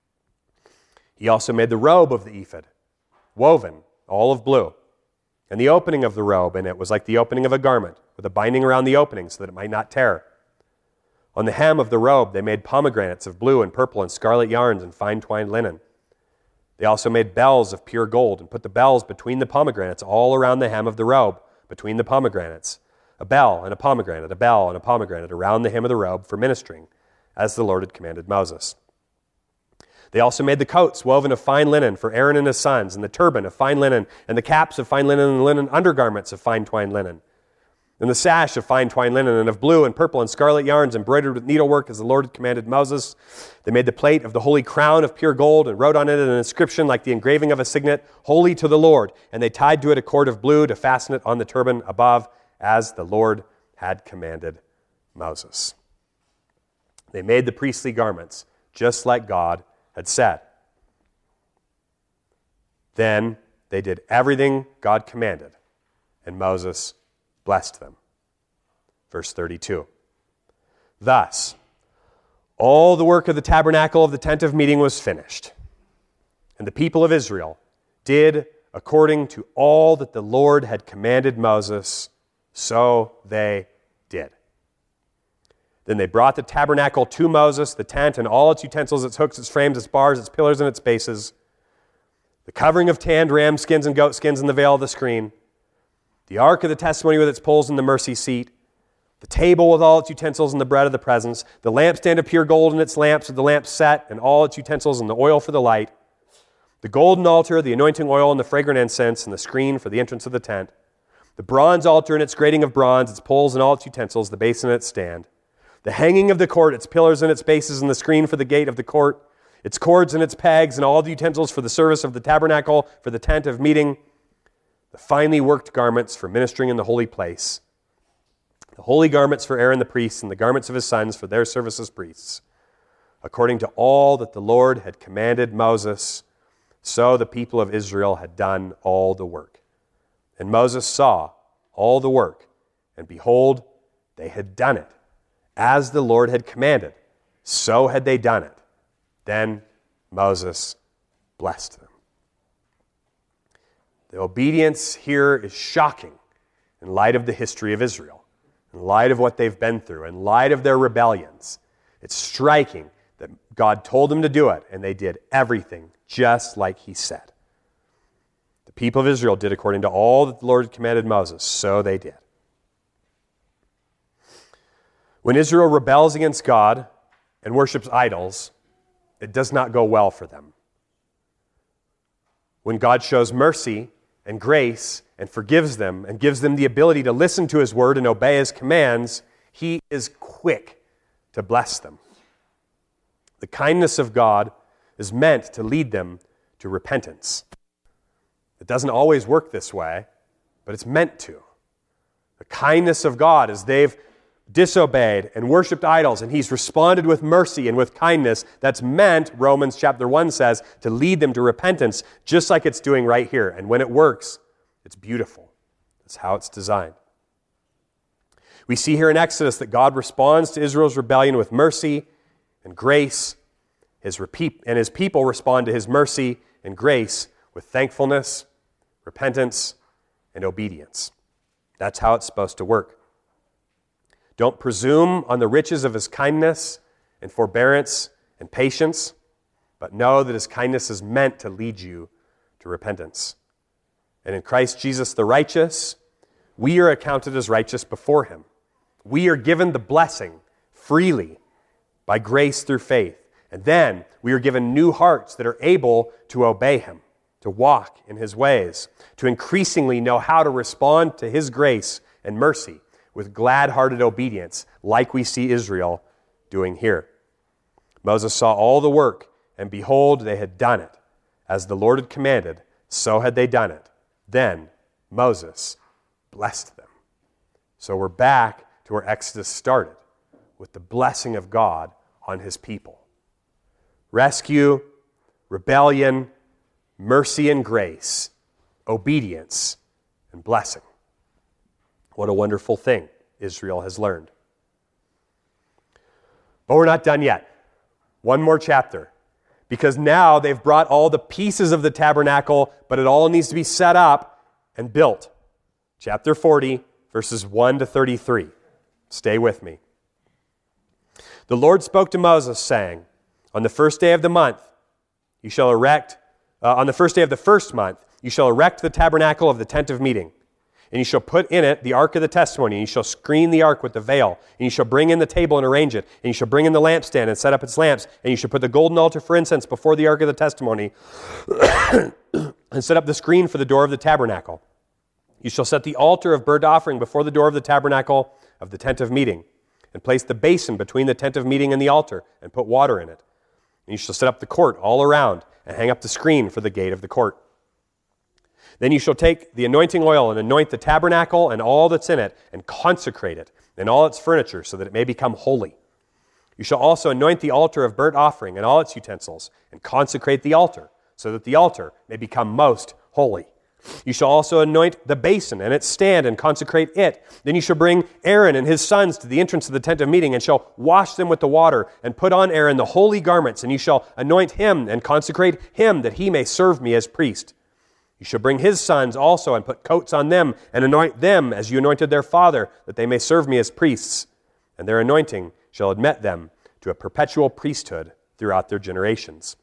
He also made the robe of the ephod, woven, all of blue. And the opening of the robe in it was like the opening of a garment, with a binding around the opening so that it might not tear. On the hem of the robe they made pomegranates of blue and purple and scarlet yarns and fine twined linen. They also made bells of pure gold, and put the bells between the pomegranates all around the hem of the robe, between the pomegranates. A bell and a pomegranate, a bell and a pomegranate around the hem of the robe for ministering, as the Lord had commanded Moses. They also made the coats woven of fine linen for Aaron and his sons, and the turban of fine linen, and the caps of fine linen, and the linen undergarments of fine twined linen, and the sash of fine twined linen, and of blue and purple and scarlet yarns embroidered with needlework as the Lord had commanded Moses. They made the plate of the holy crown of pure gold and wrote on it an inscription like the engraving of a signet, "Holy to the Lord." And they tied to it a cord of blue to fasten it on the turban above, as the Lord had commanded Moses. They made the priestly garments just like God had said. Then they did everything God commanded, and Moses blessed them. Verse 32. Thus, all the work of the tabernacle of the tent of meeting was finished, and the people of Israel did according to all that the Lord had commanded Moses, so they did. Then they brought the tabernacle to Moses, the tent, and all its utensils, its hooks, its frames, its bars, its pillars, and its bases, the covering of tanned ram skins and goat skins and the veil of the screen, the ark of the testimony with its poles and the mercy seat, the table with all its utensils and the bread of the presence, the lampstand of pure gold and its lamps with the lamps set and all its utensils and the oil for the light, the golden altar, the anointing oil and the fragrant incense and the screen for the entrance of the tent, the bronze altar and its grating of bronze, its poles and all its utensils, the basin and its stand, the hanging of the court, its pillars and its bases and the screen for the gate of the court, its cords and its pegs and all the utensils for the service of the tabernacle, for the tent of meeting, the finely worked garments for ministering in the holy place, the holy garments for Aaron the priest, and the garments of his sons for their service as priests, according to all that the Lord had commanded Moses, so the people of Israel had done all the work. And Moses saw all the work, and behold, they had done it, as the Lord had commanded, so had they done it. Then Moses blessed them. The obedience here is shocking in light of the history of Israel, in light of what they've been through, in light of their rebellions. It's striking that God told them to do it, and they did everything just like he said. The people of Israel did according to all that the Lord commanded Moses, so they did. When Israel rebels against God and worships idols, it does not go well for them. When God shows mercy and grace and forgives them and gives them the ability to listen to his word and obey his commands, he is quick to bless them. The kindness of God is meant to lead them to repentance. It doesn't always work this way, but it's meant to. The kindness of God is they've disobeyed and worshipped idols, and he's responded with mercy and with kindness. That's meant, Romans chapter 1 says, to lead them to repentance, just like it's doing right here. And when it works, it's beautiful. That's how it's designed. We see here in Exodus that God responds to Israel's rebellion with mercy and grace. His people respond to his mercy and grace with thankfulness, repentance, and obedience. That's how it's supposed to work. Don't presume on the riches of his kindness and forbearance and patience, but know that his kindness is meant to lead you to repentance. And in Christ Jesus the righteous, we are accounted as righteous before him. We are given the blessing freely by grace through faith. And then we are given new hearts that are able to obey him, to walk in his ways, to increasingly know how to respond to his grace and mercy with glad-hearted obedience, like we see Israel doing here. Moses saw all the work, and behold, they had done it. As the Lord had commanded, so had they done it. Then Moses blessed them. So we're back to where Exodus started, with the blessing of God on his people. Rescue, rebellion, mercy and grace, obedience, and blessing. What a wonderful thing Israel has learned. But we're not done yet. One more chapter. Because now they've brought all the pieces of the tabernacle, but it all needs to be set up and built. Chapter 40, verses 1 to 33. Stay with me. The Lord spoke to Moses, saying, on the first day of the month, you shall erect, on the first day of the first month, you shall erect the tabernacle of the tent of meeting. And you shall put in it the ark of the testimony, and you shall screen the ark with the veil, and you shall bring in the table and arrange it, and you shall bring in the lampstand and set up its lamps, and you shall put the golden altar for incense before the ark of the testimony, and set up the screen for the door of the tabernacle. You shall set the altar of burnt offering before the door of the tabernacle of the tent of meeting, and place the basin between the tent of meeting and the altar, and put water in it. And you shall set up the court all around, and hang up the screen for the gate of the court. Then you shall take the anointing oil and anoint the tabernacle and all that's in it, and consecrate it and all its furniture, so that it may become holy. You shall also anoint the altar of burnt offering and all its utensils, and consecrate the altar, so that the altar may become most holy. You shall also anoint the basin and its stand, and consecrate it. Then you shall bring Aaron and his sons to the entrance of the tent of meeting, and shall wash them with the water, and put on Aaron the holy garments, and you shall anoint him and consecrate him, that he may serve me as priest. You shall bring his sons also, and put coats on them, and anoint them as you anointed their father, that they may serve me as priests. And their anointing shall admit them to a perpetual priesthood throughout their generations.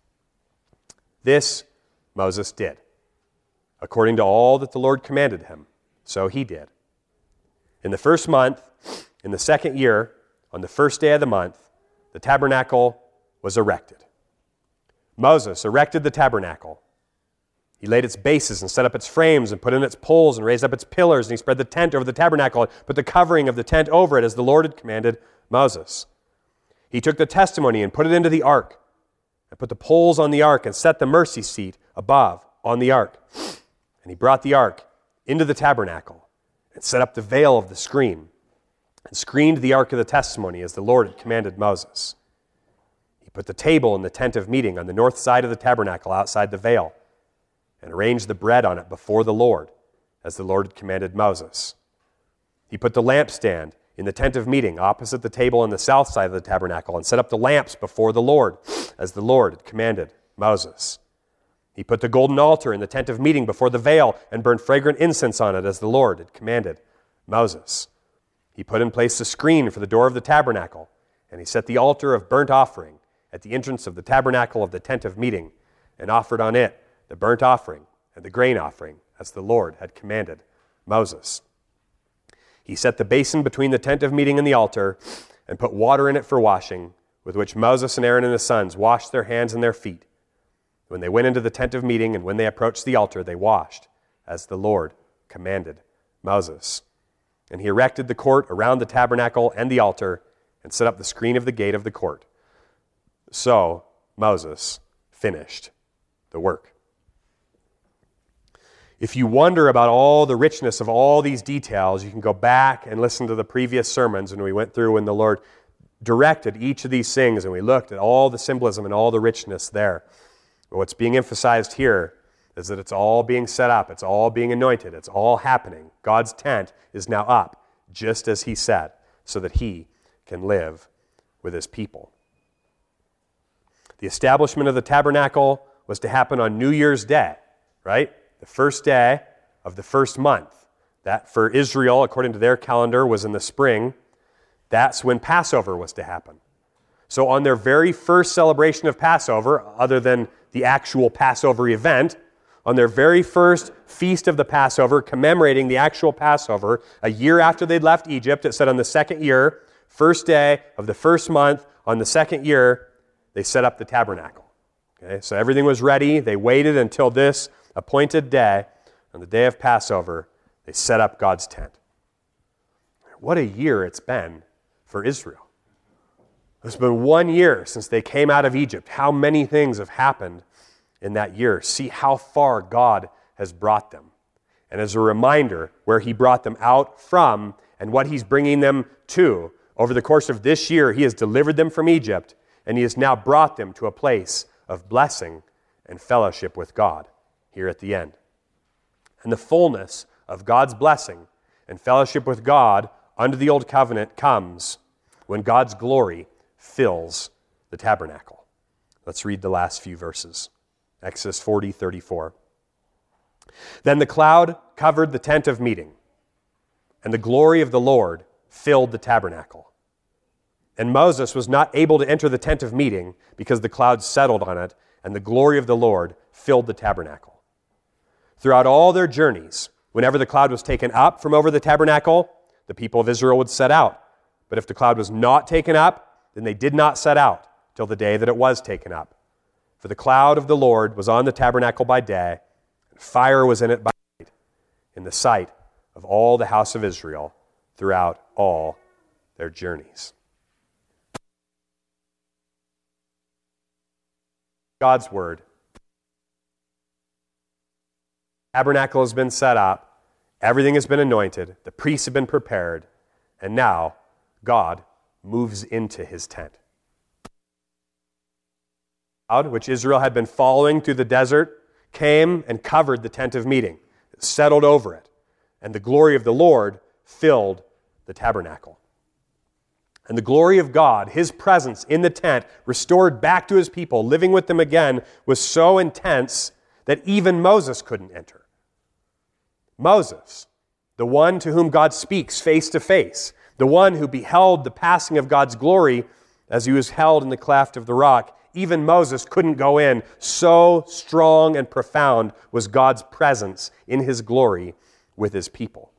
This Moses did. According to all that the Lord commanded him, so he did. In the first month, in the second year, on the first day of the month, the tabernacle was erected. Moses erected the tabernacle. He laid its bases and set up its frames and put in its poles and raised up its pillars, and he spread the tent over the tabernacle and put the covering of the tent over it as the Lord had commanded Moses. He took the testimony and put it into the ark, and put the poles on the ark and set the mercy seat above on the ark. And he brought the ark into the tabernacle and set up the veil of the screen and screened the ark of the testimony as the Lord had commanded Moses. He put the table in the tent of meeting on the north side of the tabernacle outside the veil, and arranged the bread on it before the Lord, as the Lord had commanded Moses. He put the lampstand in the tent of meeting opposite the table on the south side of the tabernacle, and set up the lamps before the Lord, as the Lord had commanded Moses. He put the golden altar in the tent of meeting before the veil, and burned fragrant incense on it, as the Lord had commanded Moses. He put in place the screen for the door of the tabernacle, and he set the altar of burnt offering at the entrance of the tabernacle of the tent of meeting, and offered on it the burnt offering and the grain offering, as the Lord had commanded Moses. He set the basin between the tent of meeting and the altar, and put water in it for washing, with which Moses and Aaron and his sons washed their hands and their feet. When they went into the tent of meeting, and when they approached the altar, they washed, as the Lord commanded Moses. And he erected the court around the tabernacle and the altar, and set up the screen of the gate of the court. So Moses finished the work. If you wonder about all the richness of all these details, you can go back and listen to the previous sermons when we went through when the Lord directed each of these things, and we looked at all the symbolism and all the richness there. But what's being emphasized here is that it's all being set up, it's all being anointed, it's all happening. God's tent is now up, just as he said, so that he can live with his people. The establishment of the tabernacle was to happen on New Year's Day, right? The first day of the first month. That for Israel, according to their calendar, was in the spring. That's when Passover was to happen. So on their very first celebration of Passover, other than the actual Passover event, on their very first feast of the Passover, commemorating the actual Passover, a year after they'd left Egypt, it said on the second year, first day of the first month, on the second year, they set up the tabernacle. Okay, so everything was ready. They waited until this appointed day, on the day of Passover, they set up God's tent. What a year it's been for Israel. It's been 1 year since they came out of Egypt. How many things have happened in that year? See how far God has brought them. And as a reminder, where he brought them out from and what he's bringing them to. Over the course of this year, he has delivered them from Egypt, and he has now brought them to a place of blessing and fellowship with God here at the end. And the fullness of God's blessing and fellowship with God under the old covenant comes when God's glory fills the tabernacle. Let's read the last few verses. Exodus 40:34. Then the cloud covered the tent of meeting, and the glory of the Lord filled the tabernacle. And Moses was not able to enter the tent of meeting because the cloud settled on it, and the glory of the Lord filled the tabernacle. Throughout all their journeys, Whenever the cloud was taken up from over the tabernacle, the people of Israel would set out. But if the cloud was not taken up, then they did not set out till the day that it was taken up. For the cloud of the Lord was on the tabernacle by day, and fire was in it by night, in the sight of all the house of Israel throughout all their journeys. God's word. The tabernacle has been set up, everything has been anointed, the priests have been prepared, and now God moves into his tent. The cloud, which Israel had been following through the desert, came and covered the tent of meeting. It settled over it, and the glory of the Lord filled the tabernacle. And the glory of God, his presence in the tent, restored back to his people, living with them again, was so intense that even Moses couldn't enter. Moses, the one to whom God speaks face to face, the one who beheld the passing of God's glory as he was held in the cleft of the rock, even Moses couldn't go in. So strong and profound was God's presence in his glory with his people.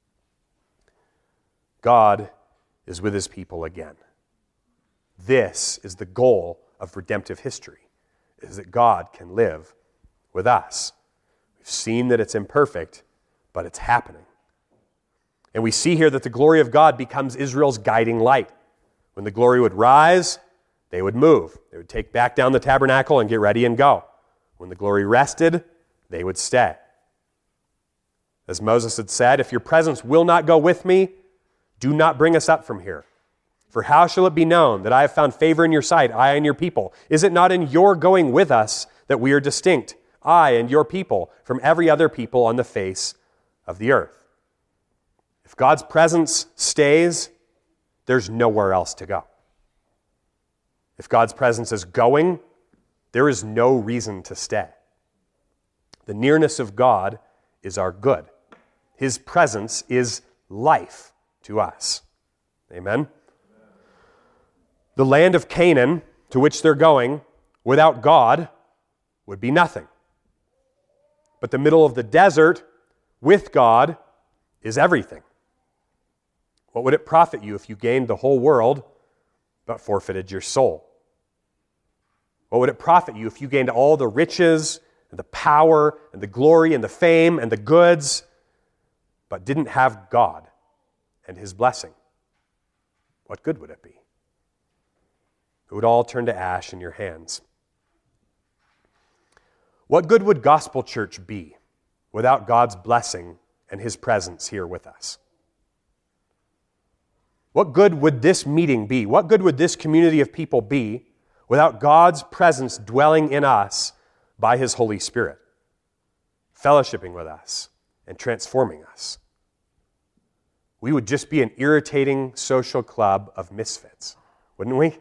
God is with his people again. This is the goal of redemptive history, is that God can live with us. We've seen that it's imperfect, but it's happening. And we see here that the glory of God becomes Israel's guiding light. When the glory would rise, they would move. They would take back down the tabernacle and get ready and go. When the glory rested, they would stay. As Moses had said, if your presence will not go with me, do not bring us up from here. For how shall it be known that I have found favor in your sight, I and your people? Is it not in your going with us that we are distinct, I and your people, from every other people on the face of the earth? If God's presence stays, there's nowhere else to go. If God's presence is going, there is no reason to stay. The nearness of God is our good. His presence is life to us. Amen? The land of Canaan, to which they're going, without God, would be nothing. But the middle of the desert, with God, is everything. What would it profit you if you gained the whole world, but forfeited your soul? What would it profit you if you gained all the riches, and the power, and the glory, and the fame, and the goods, but didn't have God and his blessing? What good would it be? It would all turn to ash in your hands. What good would Gospel Church be without God's blessing and his presence here with us? What good would this meeting be? What good would this community of people be without God's presence dwelling in us by his Holy Spirit, fellowshipping with us and transforming us? We would just be an irritating social club of misfits, wouldn't we?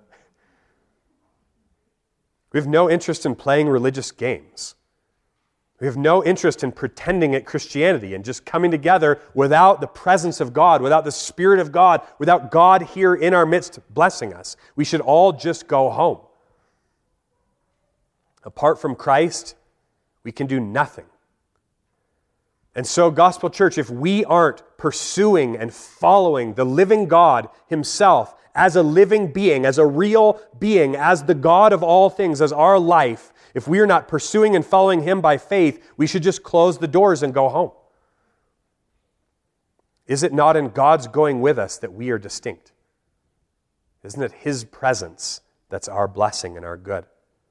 We have no interest in playing religious games. We have no interest in pretending at Christianity and just coming together without the presence of God, without the Spirit of God, without God here in our midst blessing us. We should all just go home. Apart from Christ, we can do nothing. And so, Gospel Church, if we aren't pursuing and following the living God himself as a living being, as a real being, as the God of all things, as our life, if we are not pursuing and following him by faith, we should just close the doors and go home. Is it not in God's going with us that we are distinct? Isn't it his presence that's our blessing and our good?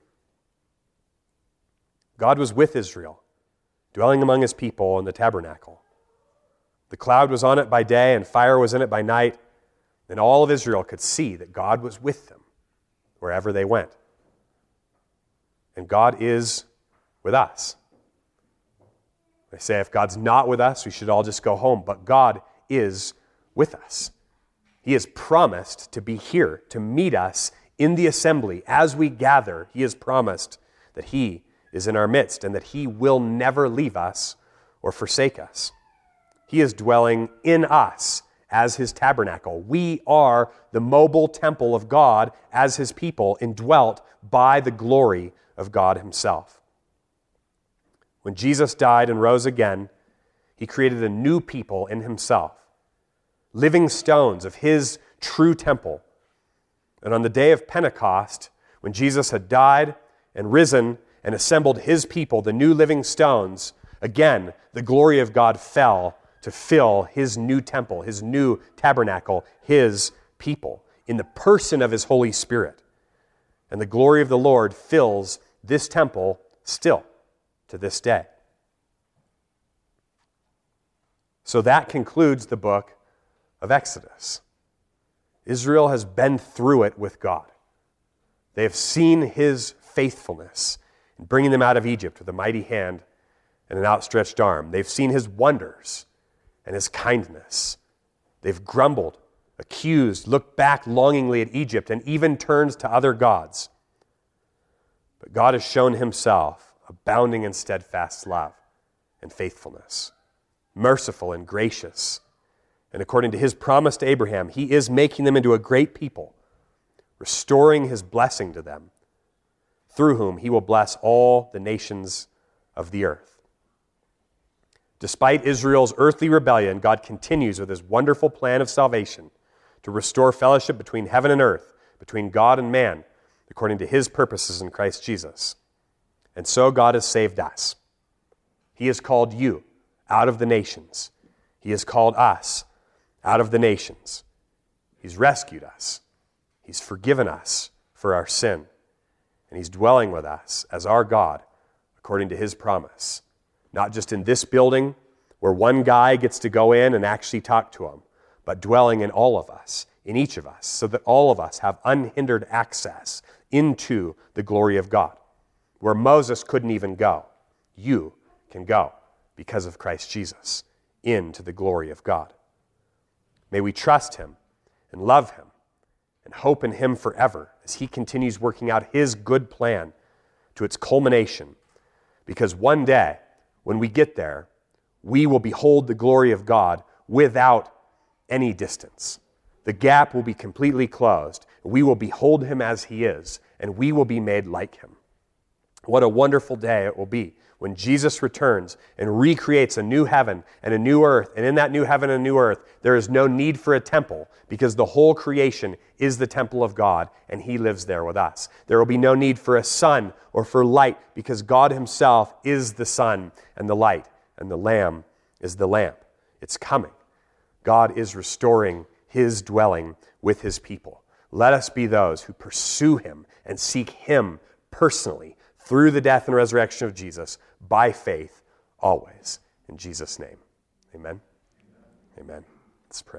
God was with Israel, dwelling among his people in the tabernacle. The cloud was on it by day and fire was in it by night. And all of Israel could see that God was with them wherever they went. And God is with us. They say if God's not with us, we should all just go home. But God is with us. He has promised to be here, to meet us in the assembly as we gather. He has promised that he is in our midst and that he will never leave us or forsake us. He is dwelling in us as his tabernacle. We are the mobile temple of God as his people, indwelt by the glory of God himself. When Jesus died and rose again, He created a new people in himself, living stones of his true temple. And on the day of Pentecost, when Jesus had died and risen and assembled his people, the new living stones, again, the glory of God fell to fill his new temple, his new tabernacle, his people, in the person of his Holy Spirit. And the glory of the Lord fills this temple still to this day. So that concludes the book of Exodus. Israel has been through it with God. They have seen his faithfulness in bringing them out of Egypt with a mighty hand and an outstretched arm. They've seen his wonders and his kindness. They've grumbled, accused, looked back longingly at Egypt, and even turned to other gods. But God has shown himself abounding in steadfast love and faithfulness, merciful and gracious. And according to his promise to Abraham, he is making them into a great people, restoring his blessing to them, through whom he will bless all the nations of the earth. Despite Israel's earthly rebellion, God continues with his wonderful plan of salvation to restore fellowship between heaven and earth, between God and man, according to his purposes in Christ Jesus. And so God has saved us. He has called you out of the nations. He has called us out of the nations. He's rescued us. He's forgiven us for our sin. And he's dwelling with us as our God according to his promise. Not just in this building where one guy gets to go in and actually talk to him, but dwelling in all of us, in each of us, so that all of us have unhindered access into the glory of God. Where Moses couldn't even go, you can go because of Christ Jesus into the glory of God. May we trust him and love him and hope in him forever as he continues working out his good plan to its culmination. Because one day, when we get there, we will behold the glory of God without any distance. The gap will be completely closed. We will behold him as he is, and we will be made like him. What a wonderful day it will be when Jesus returns and recreates a new heaven and a new earth. And in that new heaven and new earth, there is no need for a temple because the whole creation is the temple of God and he lives there with us. There will be no need for a sun or for light because God himself is the sun and the light and the Lamb is the lamp. It's coming. God is restoring his dwelling with his people. Let us be those who pursue him and seek him personally through the death and resurrection of Jesus by faith always. In Jesus' name, amen. Amen.